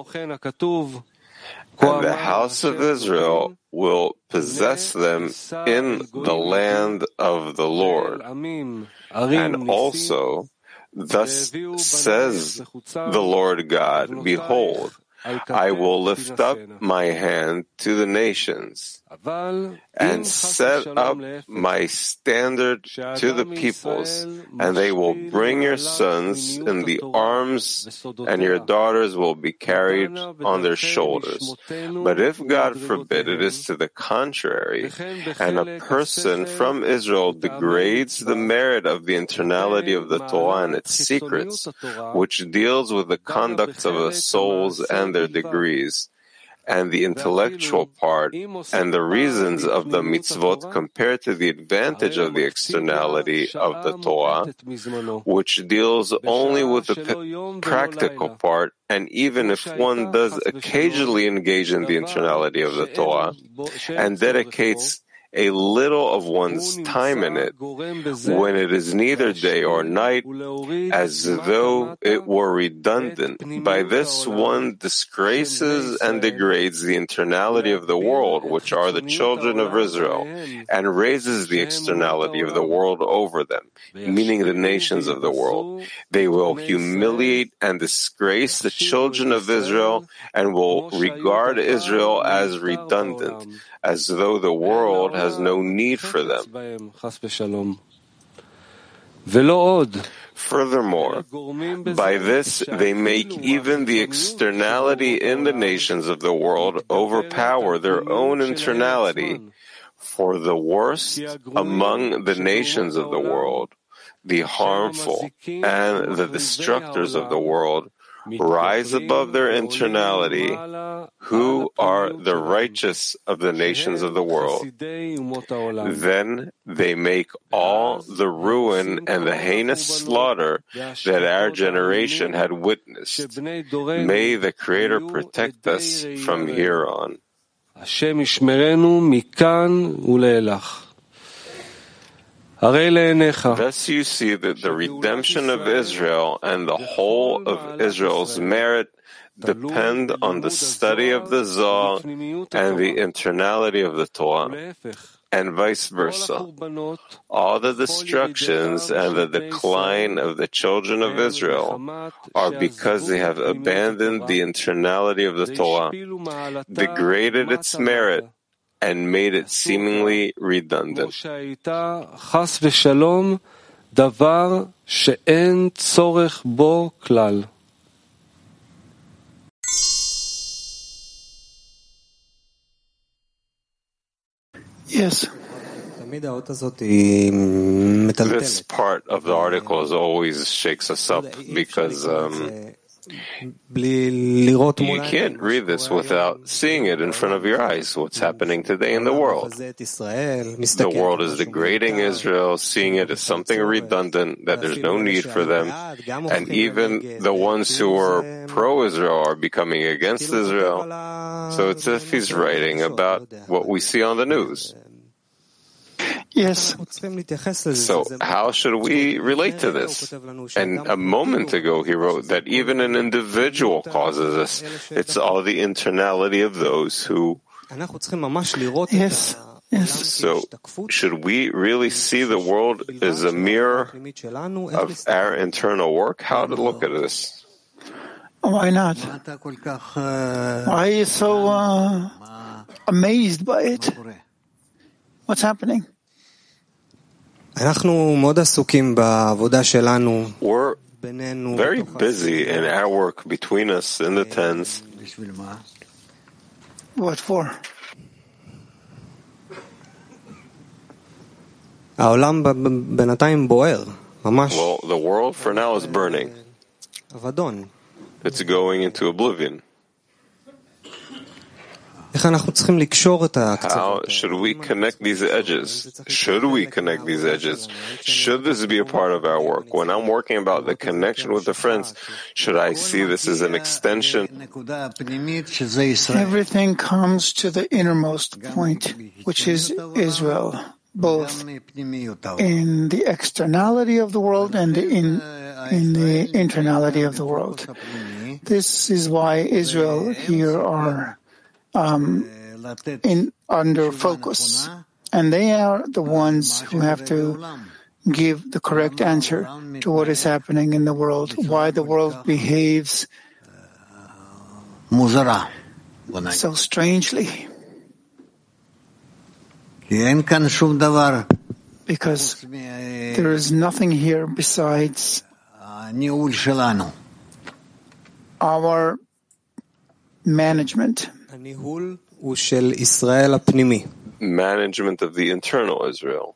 And the house of Israel will possess them in the land of the Lord. And also, thus says the Lord God, behold, I will lift up my hand to the nations and set up my standard to the peoples, and they will bring your sons in the arms, and your daughters will be carried on their shoulders. But if, God forbid, it is to the contrary, and a person from Israel degrades the merit of the internality of the Torah and its secrets, which deals with the conduct of the souls and their degrees, and the intellectual part, and the reasons of the mitzvot compared to the advantage of the externality of the Torah, which deals only with the practical part, and even if one does occasionally engage in the internality of the Torah, and dedicates a little of one's time in it, when it is neither day or night, as though it were redundant. By this one disgraces and degrades the internality of the world, which are the children of Israel, and raises the externality of the world over them, meaning the nations of the world. They will humiliate and disgrace the children of Israel, and will regard Israel as redundant, as though the world has no need for them. Furthermore, by this they make even the externality in the nations of the world overpower their own internality. For the worst among the nations of the world, the harmful and the destructors of the world, rise above their internality, who are the righteous of the nations of the world. Then they make all the ruin and the heinous slaughter that our generation had witnessed. May the Creator protect us from here on. Thus you see that the redemption of Israel and the whole of Israel's merit depend on the study of the Zohar and the internality of the Torah, and vice versa. All the destructions and the decline of the children of Israel are because they have abandoned the internality of the Torah, degraded its merit, and made it seemingly redundant. Yes. This part of the article always shakes us up because you can't read this without seeing it in front of your eyes, what's happening today in the world. The world is degrading Israel, seeing it as something redundant, that there's no need for them, and even the ones who are pro-Israel are becoming against Israel. So it's as if he's writing about what we see on the news. Yes. So how should we relate to this? And a moment ago he wrote that even an individual causes this. It's all the internality of those who... Yes. Yes. So should we really see the world as a mirror of our internal work? How to look at this? Why not? Why are you so amazed by it? What's happening? We're very busy in our work between us in the tens. What for? Well, the world for now is burning. It's going into oblivion. How should we connect these edges? Should we connect these edges? Should this be a part of our work? When I'm working about the connection with the friends, should I see this as an extension? Everything comes to the innermost point, which is Israel, both in the externality of the world and in the internality of the world. This is why Israel here are under focus, and they are the ones who have to give the correct answer to what is happening in the world, why the world behaves so strangely. Because there is nothing here besides our management. Management of the internal Israel.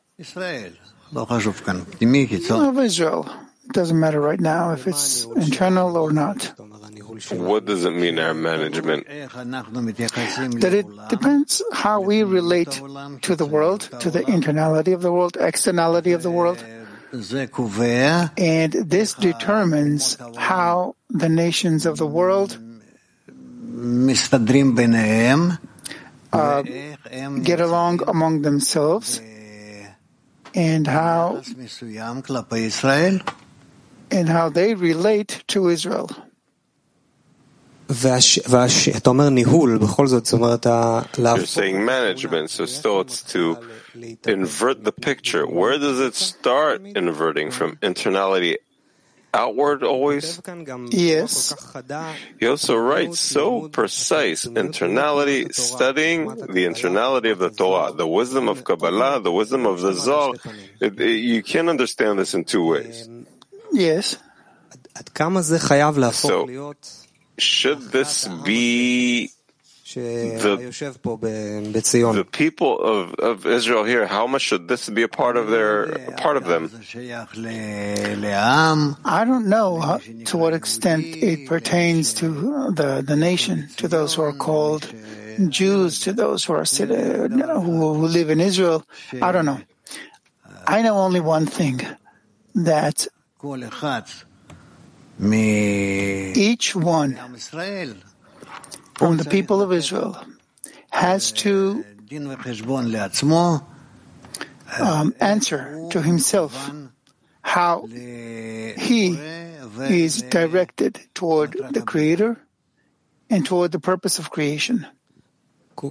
Of Israel. It doesn't matter right now if it's internal or not. What does it mean, our management? That it depends how we relate to the world, to the internality of the world, externality of the world. And this determines how the nations of the world get along among themselves, and how they relate to Israel. You're saying management, so still it's to invert the picture. Where does it start inverting? From internality outward always? Yes. He also writes so precise, internality, studying the internality of the Torah, the wisdom of Kabbalah, the wisdom of the Zohar. You can't understand this in two ways. Yes. So, should this be the people of Israel here? How much should this be a part of them? I don't know to what extent it pertains to the nation, to those who are called Jews, to those who are who live in Israel. I don't know. I know only one thing, that each one from the people of Israel has to answer to himself how he is directed toward the Creator and toward the purpose of creation. As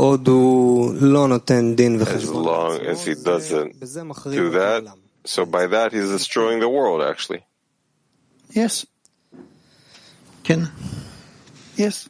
long as he doesn't do that, so by that he's destroying the world, actually. Yes. Yes.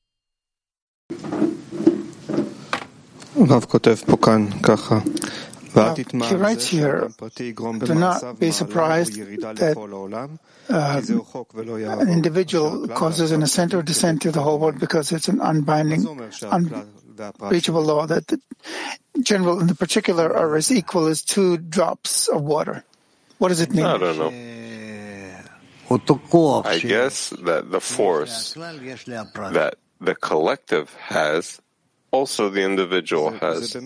הרב כותב פה כאן ככה, He writes here, do not be surprised that an individual causes an ascent or descent to the whole world because it's an unbinding, unreachable law that the general and the particular are as equal as 2 drops of water. What does it mean? I don't know. I guess that the force that the collective has, also the individual has.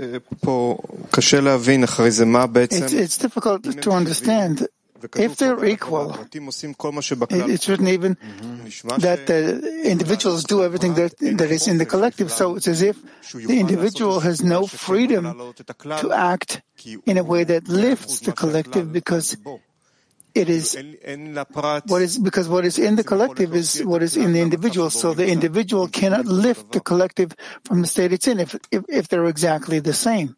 It's difficult to understand. If they're equal, it's written even that the individuals do everything that is in the collective. So it's as if the individual has no freedom to act in a way that lifts the collective because it is what is in the collective is what is in the individual. So the individual cannot lift the collective from the state it's in if they're exactly the same.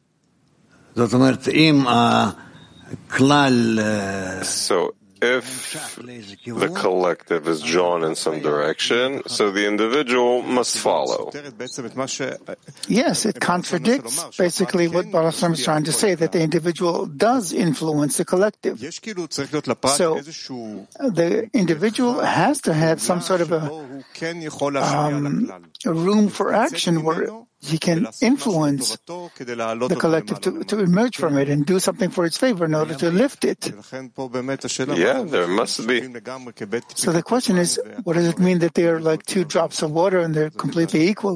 So if the collective is drawn in some direction, so the individual must follow. Yes, it contradicts basically what Baal HaShem is trying to say, that the individual does influence the collective. So the individual has to have some sort of a room for action where he can influence the collective to emerge from it and do something for its favor in order to lift it. Yeah, there must be. So the question is, what does it mean that they are like 2 drops of water and they're completely equal?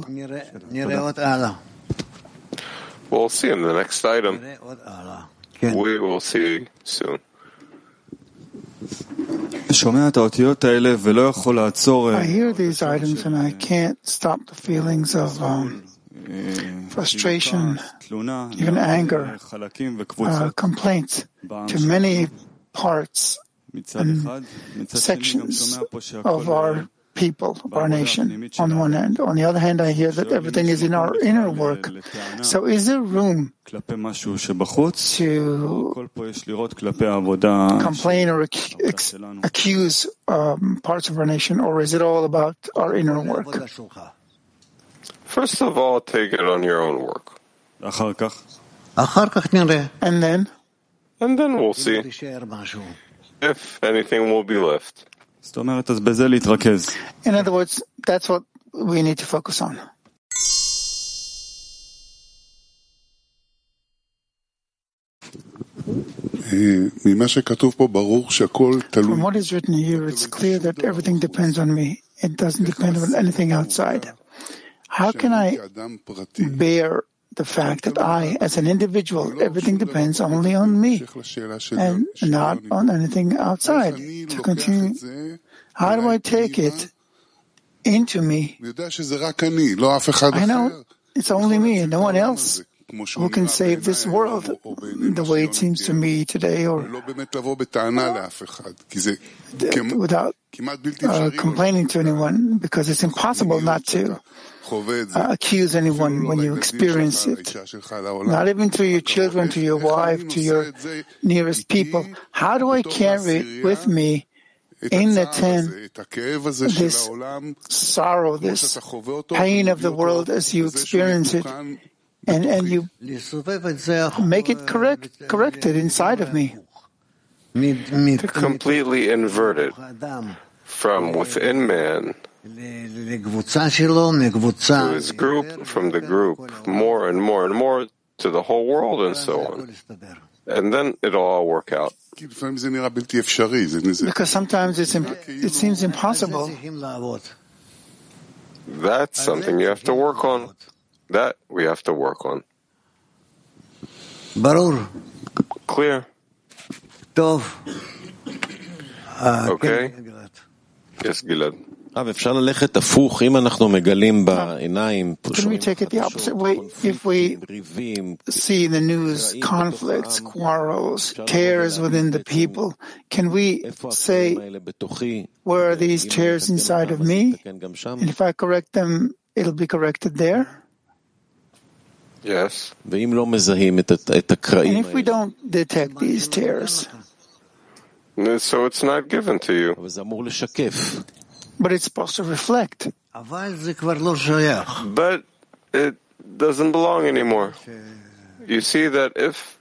We'll see in the next item. We will see soon. I hear these items and I can't stop the feelings of frustration, even anger, complaints to many parts and sections of our people, of our nation, on the one hand. On the other hand, I hear that everything is in our inner work. So is there room to complain or accuse parts of our nation, or is it all about our inner work? First of all, take it on your own work. And then we'll see if anything will be left. In other words, that's what we need to focus on. From what is written here, it's clear that everything depends on me. It doesn't depend on anything outside. How can I bear the fact that I, as an individual, everything depends only on me and not on anything outside? To continue, how do I take it into me? I know it's only me and no one else who can save this world the way it seems to me today, or without complaining to anyone, because it's impossible not to accuse anyone when you experience it, not even to your children, to your wife, to your nearest people. How do I carry it with me in the tent, this sorrow, this pain of the world as you experience it, and you make it corrected inside of me? To completely invert it from within man to his group, from the group, more and more and more to the whole world, and so on. And then it'll all work out. Because sometimes it seems impossible. That's something you have to work on. That we have to work on. Clear? Okay? Yes, Gilad. Can we take it the opposite way? If we see in the news conflicts, quarrels, tears within the people, can we say, where are these tears inside of me? And if I correct them, it'll be corrected there? Yes. And if we don't detect these tears, so it's not given to you. But it's supposed to reflect. But it doesn't belong anymore. You see that if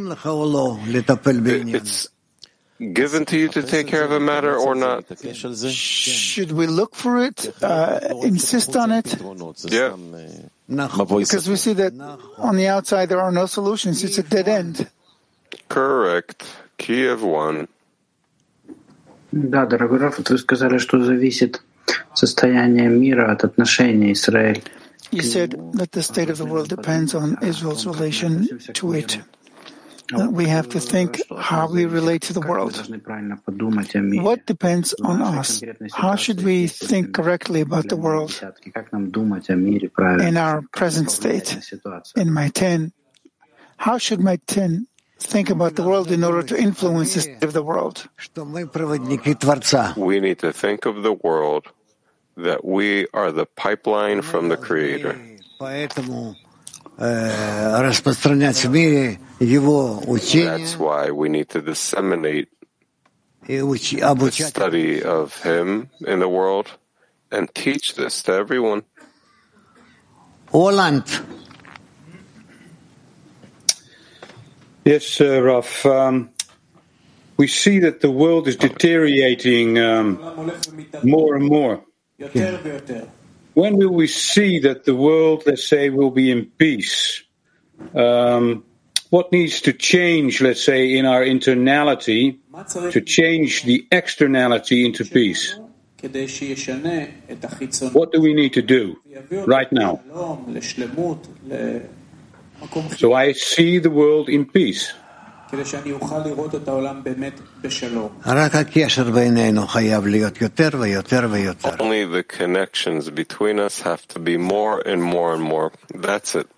it's given to you to take care of a matter or not. Should we look for it, insist on it? Yeah. Because we see that on the outside there are no solutions. It's a dead end. Correct. Kiev 1. Да, дорогой Раф, вы сказали, что зависит состояние мира от отношения Израиль. You said that the state of the world depends on Israel's relation to it. We have to think how we relate to the world. What depends on us? How should we think correctly about the world in our present state? In my 10, how should my 10 think about the world in order to influence the state of the world? We need to think of the world that we are the pipeline from the Creator. That's why we need to disseminate the study of Him in the world and teach this to everyone. Holland. Yes, Raf. We see that the world is deteriorating more and more. When will we see that the world, let's say, will be in peace? What needs to change, let's say, in our internality to change the externality into peace? What do we need to do right now? So I see the world in peace. Only the connections between us have to be more and more and more. That's it.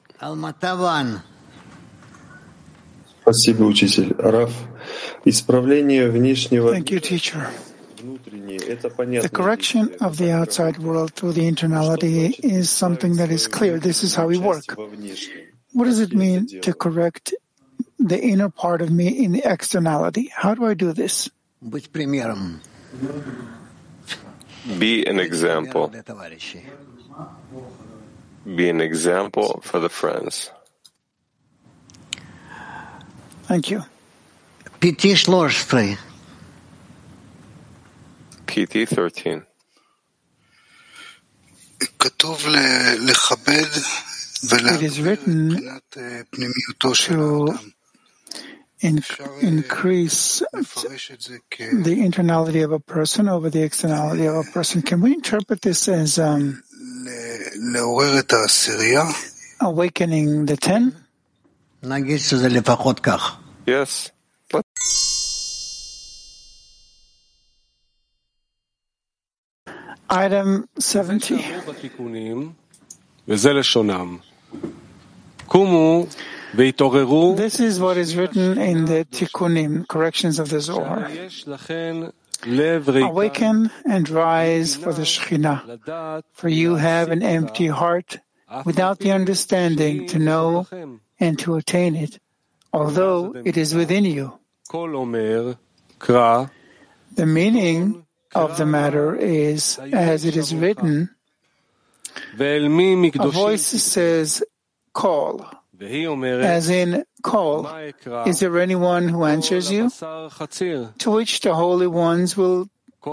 Спасибо, учитель. Раф, исправление внешнего... Thank you, teacher. The correction of the outside world through the internality is something that is clear. This is how we work. What does it mean to correct the inner part of me in the externality? How do I do this? Be an example. Be an example for the friends. Thank you. PT 13. PT 13. It is written to increase the internality of a person over the externality of a person. Can we interpret this as awakening the 10? Yes. Item 70. This is what is written in the Tikkunim, corrections of the Zohar. Awaken and rise for the Shekhinah, for you have an empty heart without the understanding to know and to attain it, although it is within you. The meaning of the matter is, as it is written, a voice says, call, as in, call. Is there anyone who answers you? To which of the holy ones will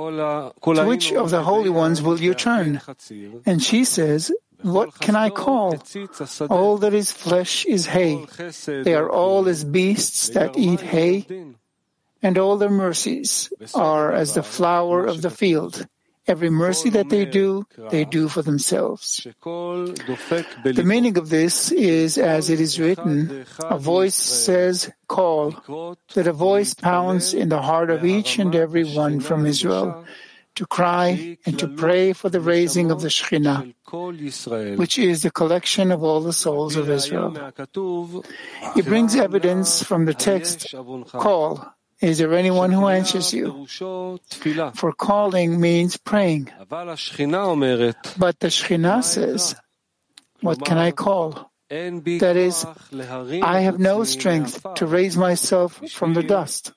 you turn? And she says, what can I call? All that is flesh is hay. They are all as beasts that eat hay, and all their mercies are as the flower of the field. Every mercy that they do for themselves. The meaning of this is, as it is written, a voice says, call, that a voice pounds in the heart of each and every one from Israel, to cry and to pray for the raising of the Shekhinah, which is the collection of all the souls of Israel. It brings evidence from the text, call. Is there anyone who answers you? For calling means praying. But the Shekhinah says, what can I call? That is, I have no strength to raise myself from the dust.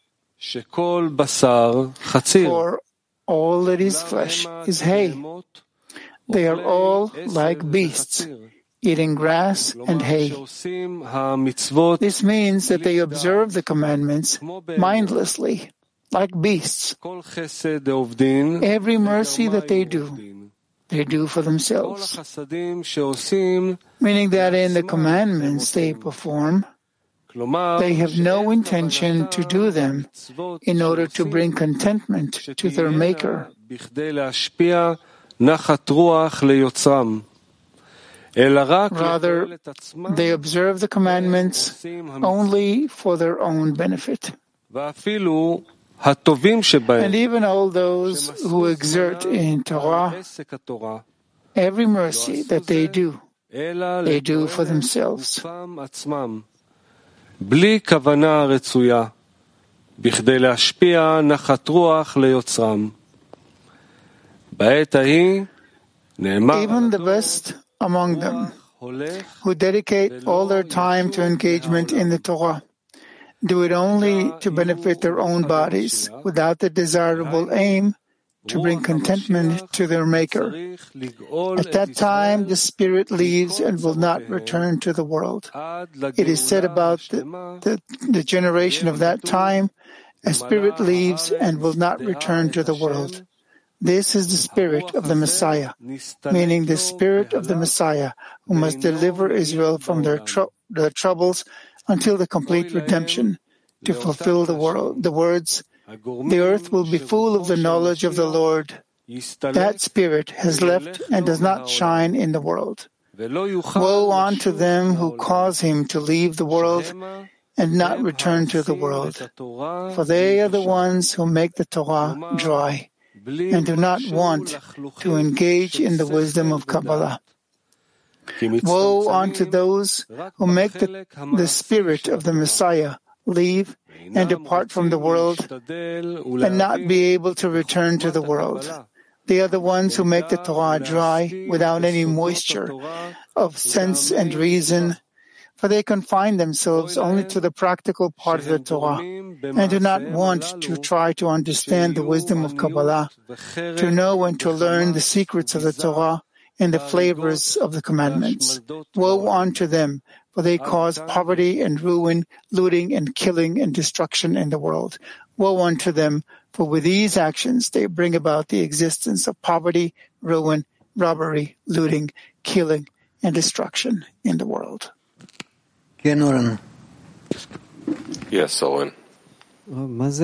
For all that is flesh is hay. They are all like beasts, eating grass and hay. This means that they observe the commandments mindlessly, like beasts. Every mercy that they do for themselves. Meaning that in the commandments they perform, they have no intention to do them in order to bring contentment to their Maker. Rather, they observe the commandments only for their own benefit. And even all those who exert in Torah, every mercy that they do for themselves. בלי כוונה רצויה, בכדי להשפיע נחת רוח ליוצרם. בעת ההיא נאמר, even the best among them, who dedicate all their time to engagement in the Torah, do it only to benefit their own bodies, without the desirable aim to bring contentment to their Maker. At that time, the spirit leaves and will not return to the world. It is said about the generation of that time, a spirit leaves and will not return to the world. This is the spirit of the Messiah, meaning the spirit of the Messiah, who must deliver Israel from their troubles until the complete redemption, to fulfill the words, "The earth will be full of the knowledge of the Lord." That spirit has left and does not shine in the world. Woe unto them who cause him to leave the world and not return to the world. For they are the ones who make the Torah dry and do not want to engage in the wisdom of Kabbalah. Woe unto those who make the spirit of the Messiah leave and depart from the world and not be able to return to the world. They are the ones who make the Torah dry without any moisture of sense and reason, for they confine themselves only to the practical part of the Torah and do not want to try to understand the wisdom of Kabbalah, to know and to learn the secrets of the Torah and the flavors of the commandments. Woe unto them, for they cause poverty and ruin, looting and killing and destruction in the world. Woe unto them, for with these actions they bring about the existence of poverty, ruin, robbery, looting, killing, and destruction in the world. Yes, Owen. What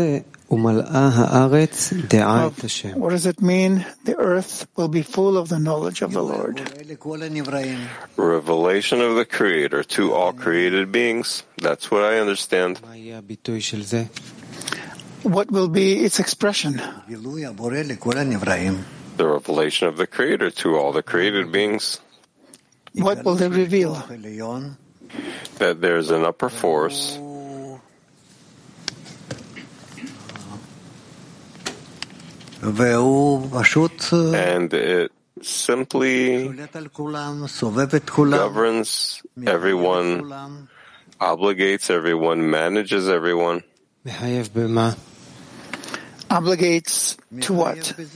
does it mean? The earth will be full of the knowledge of the Lord. Revelation of the Creator to all created beings. That's what I understand. What will be its expression? The revelation of the Creator to all the created beings. What will they reveal? That there's an upper force and it simply governs everyone, obligates everyone, manages everyone. Obligates to what?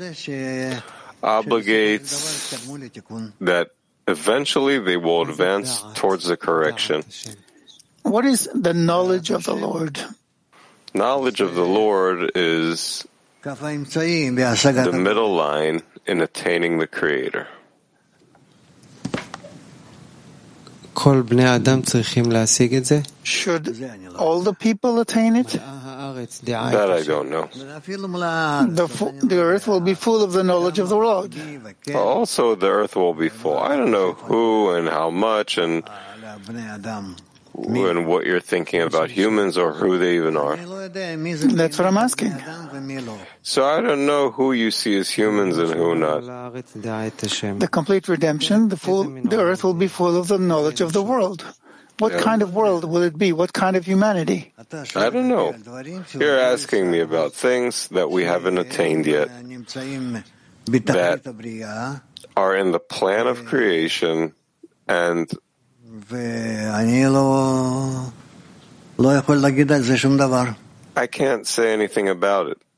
Obligates that eventually they will advance towards the correction. What is the knowledge of the Lord? Knowledge of the Lord is the middle line in attaining the Creator. Should all the people attain it? That I don't know. The earth will be full of the knowledge of the Lord. Also, the earth will be full. I don't know who and how much and what you're thinking about humans or who they even are. That's what I'm asking. So I don't know who you see as humans and who not. The complete redemption, the earth will be full of the knowledge of the world. What kind of world will it be? What kind of humanity? I don't know. You're asking me about things that we haven't attained yet, that are in the plan of creation, and I can't say anything about it.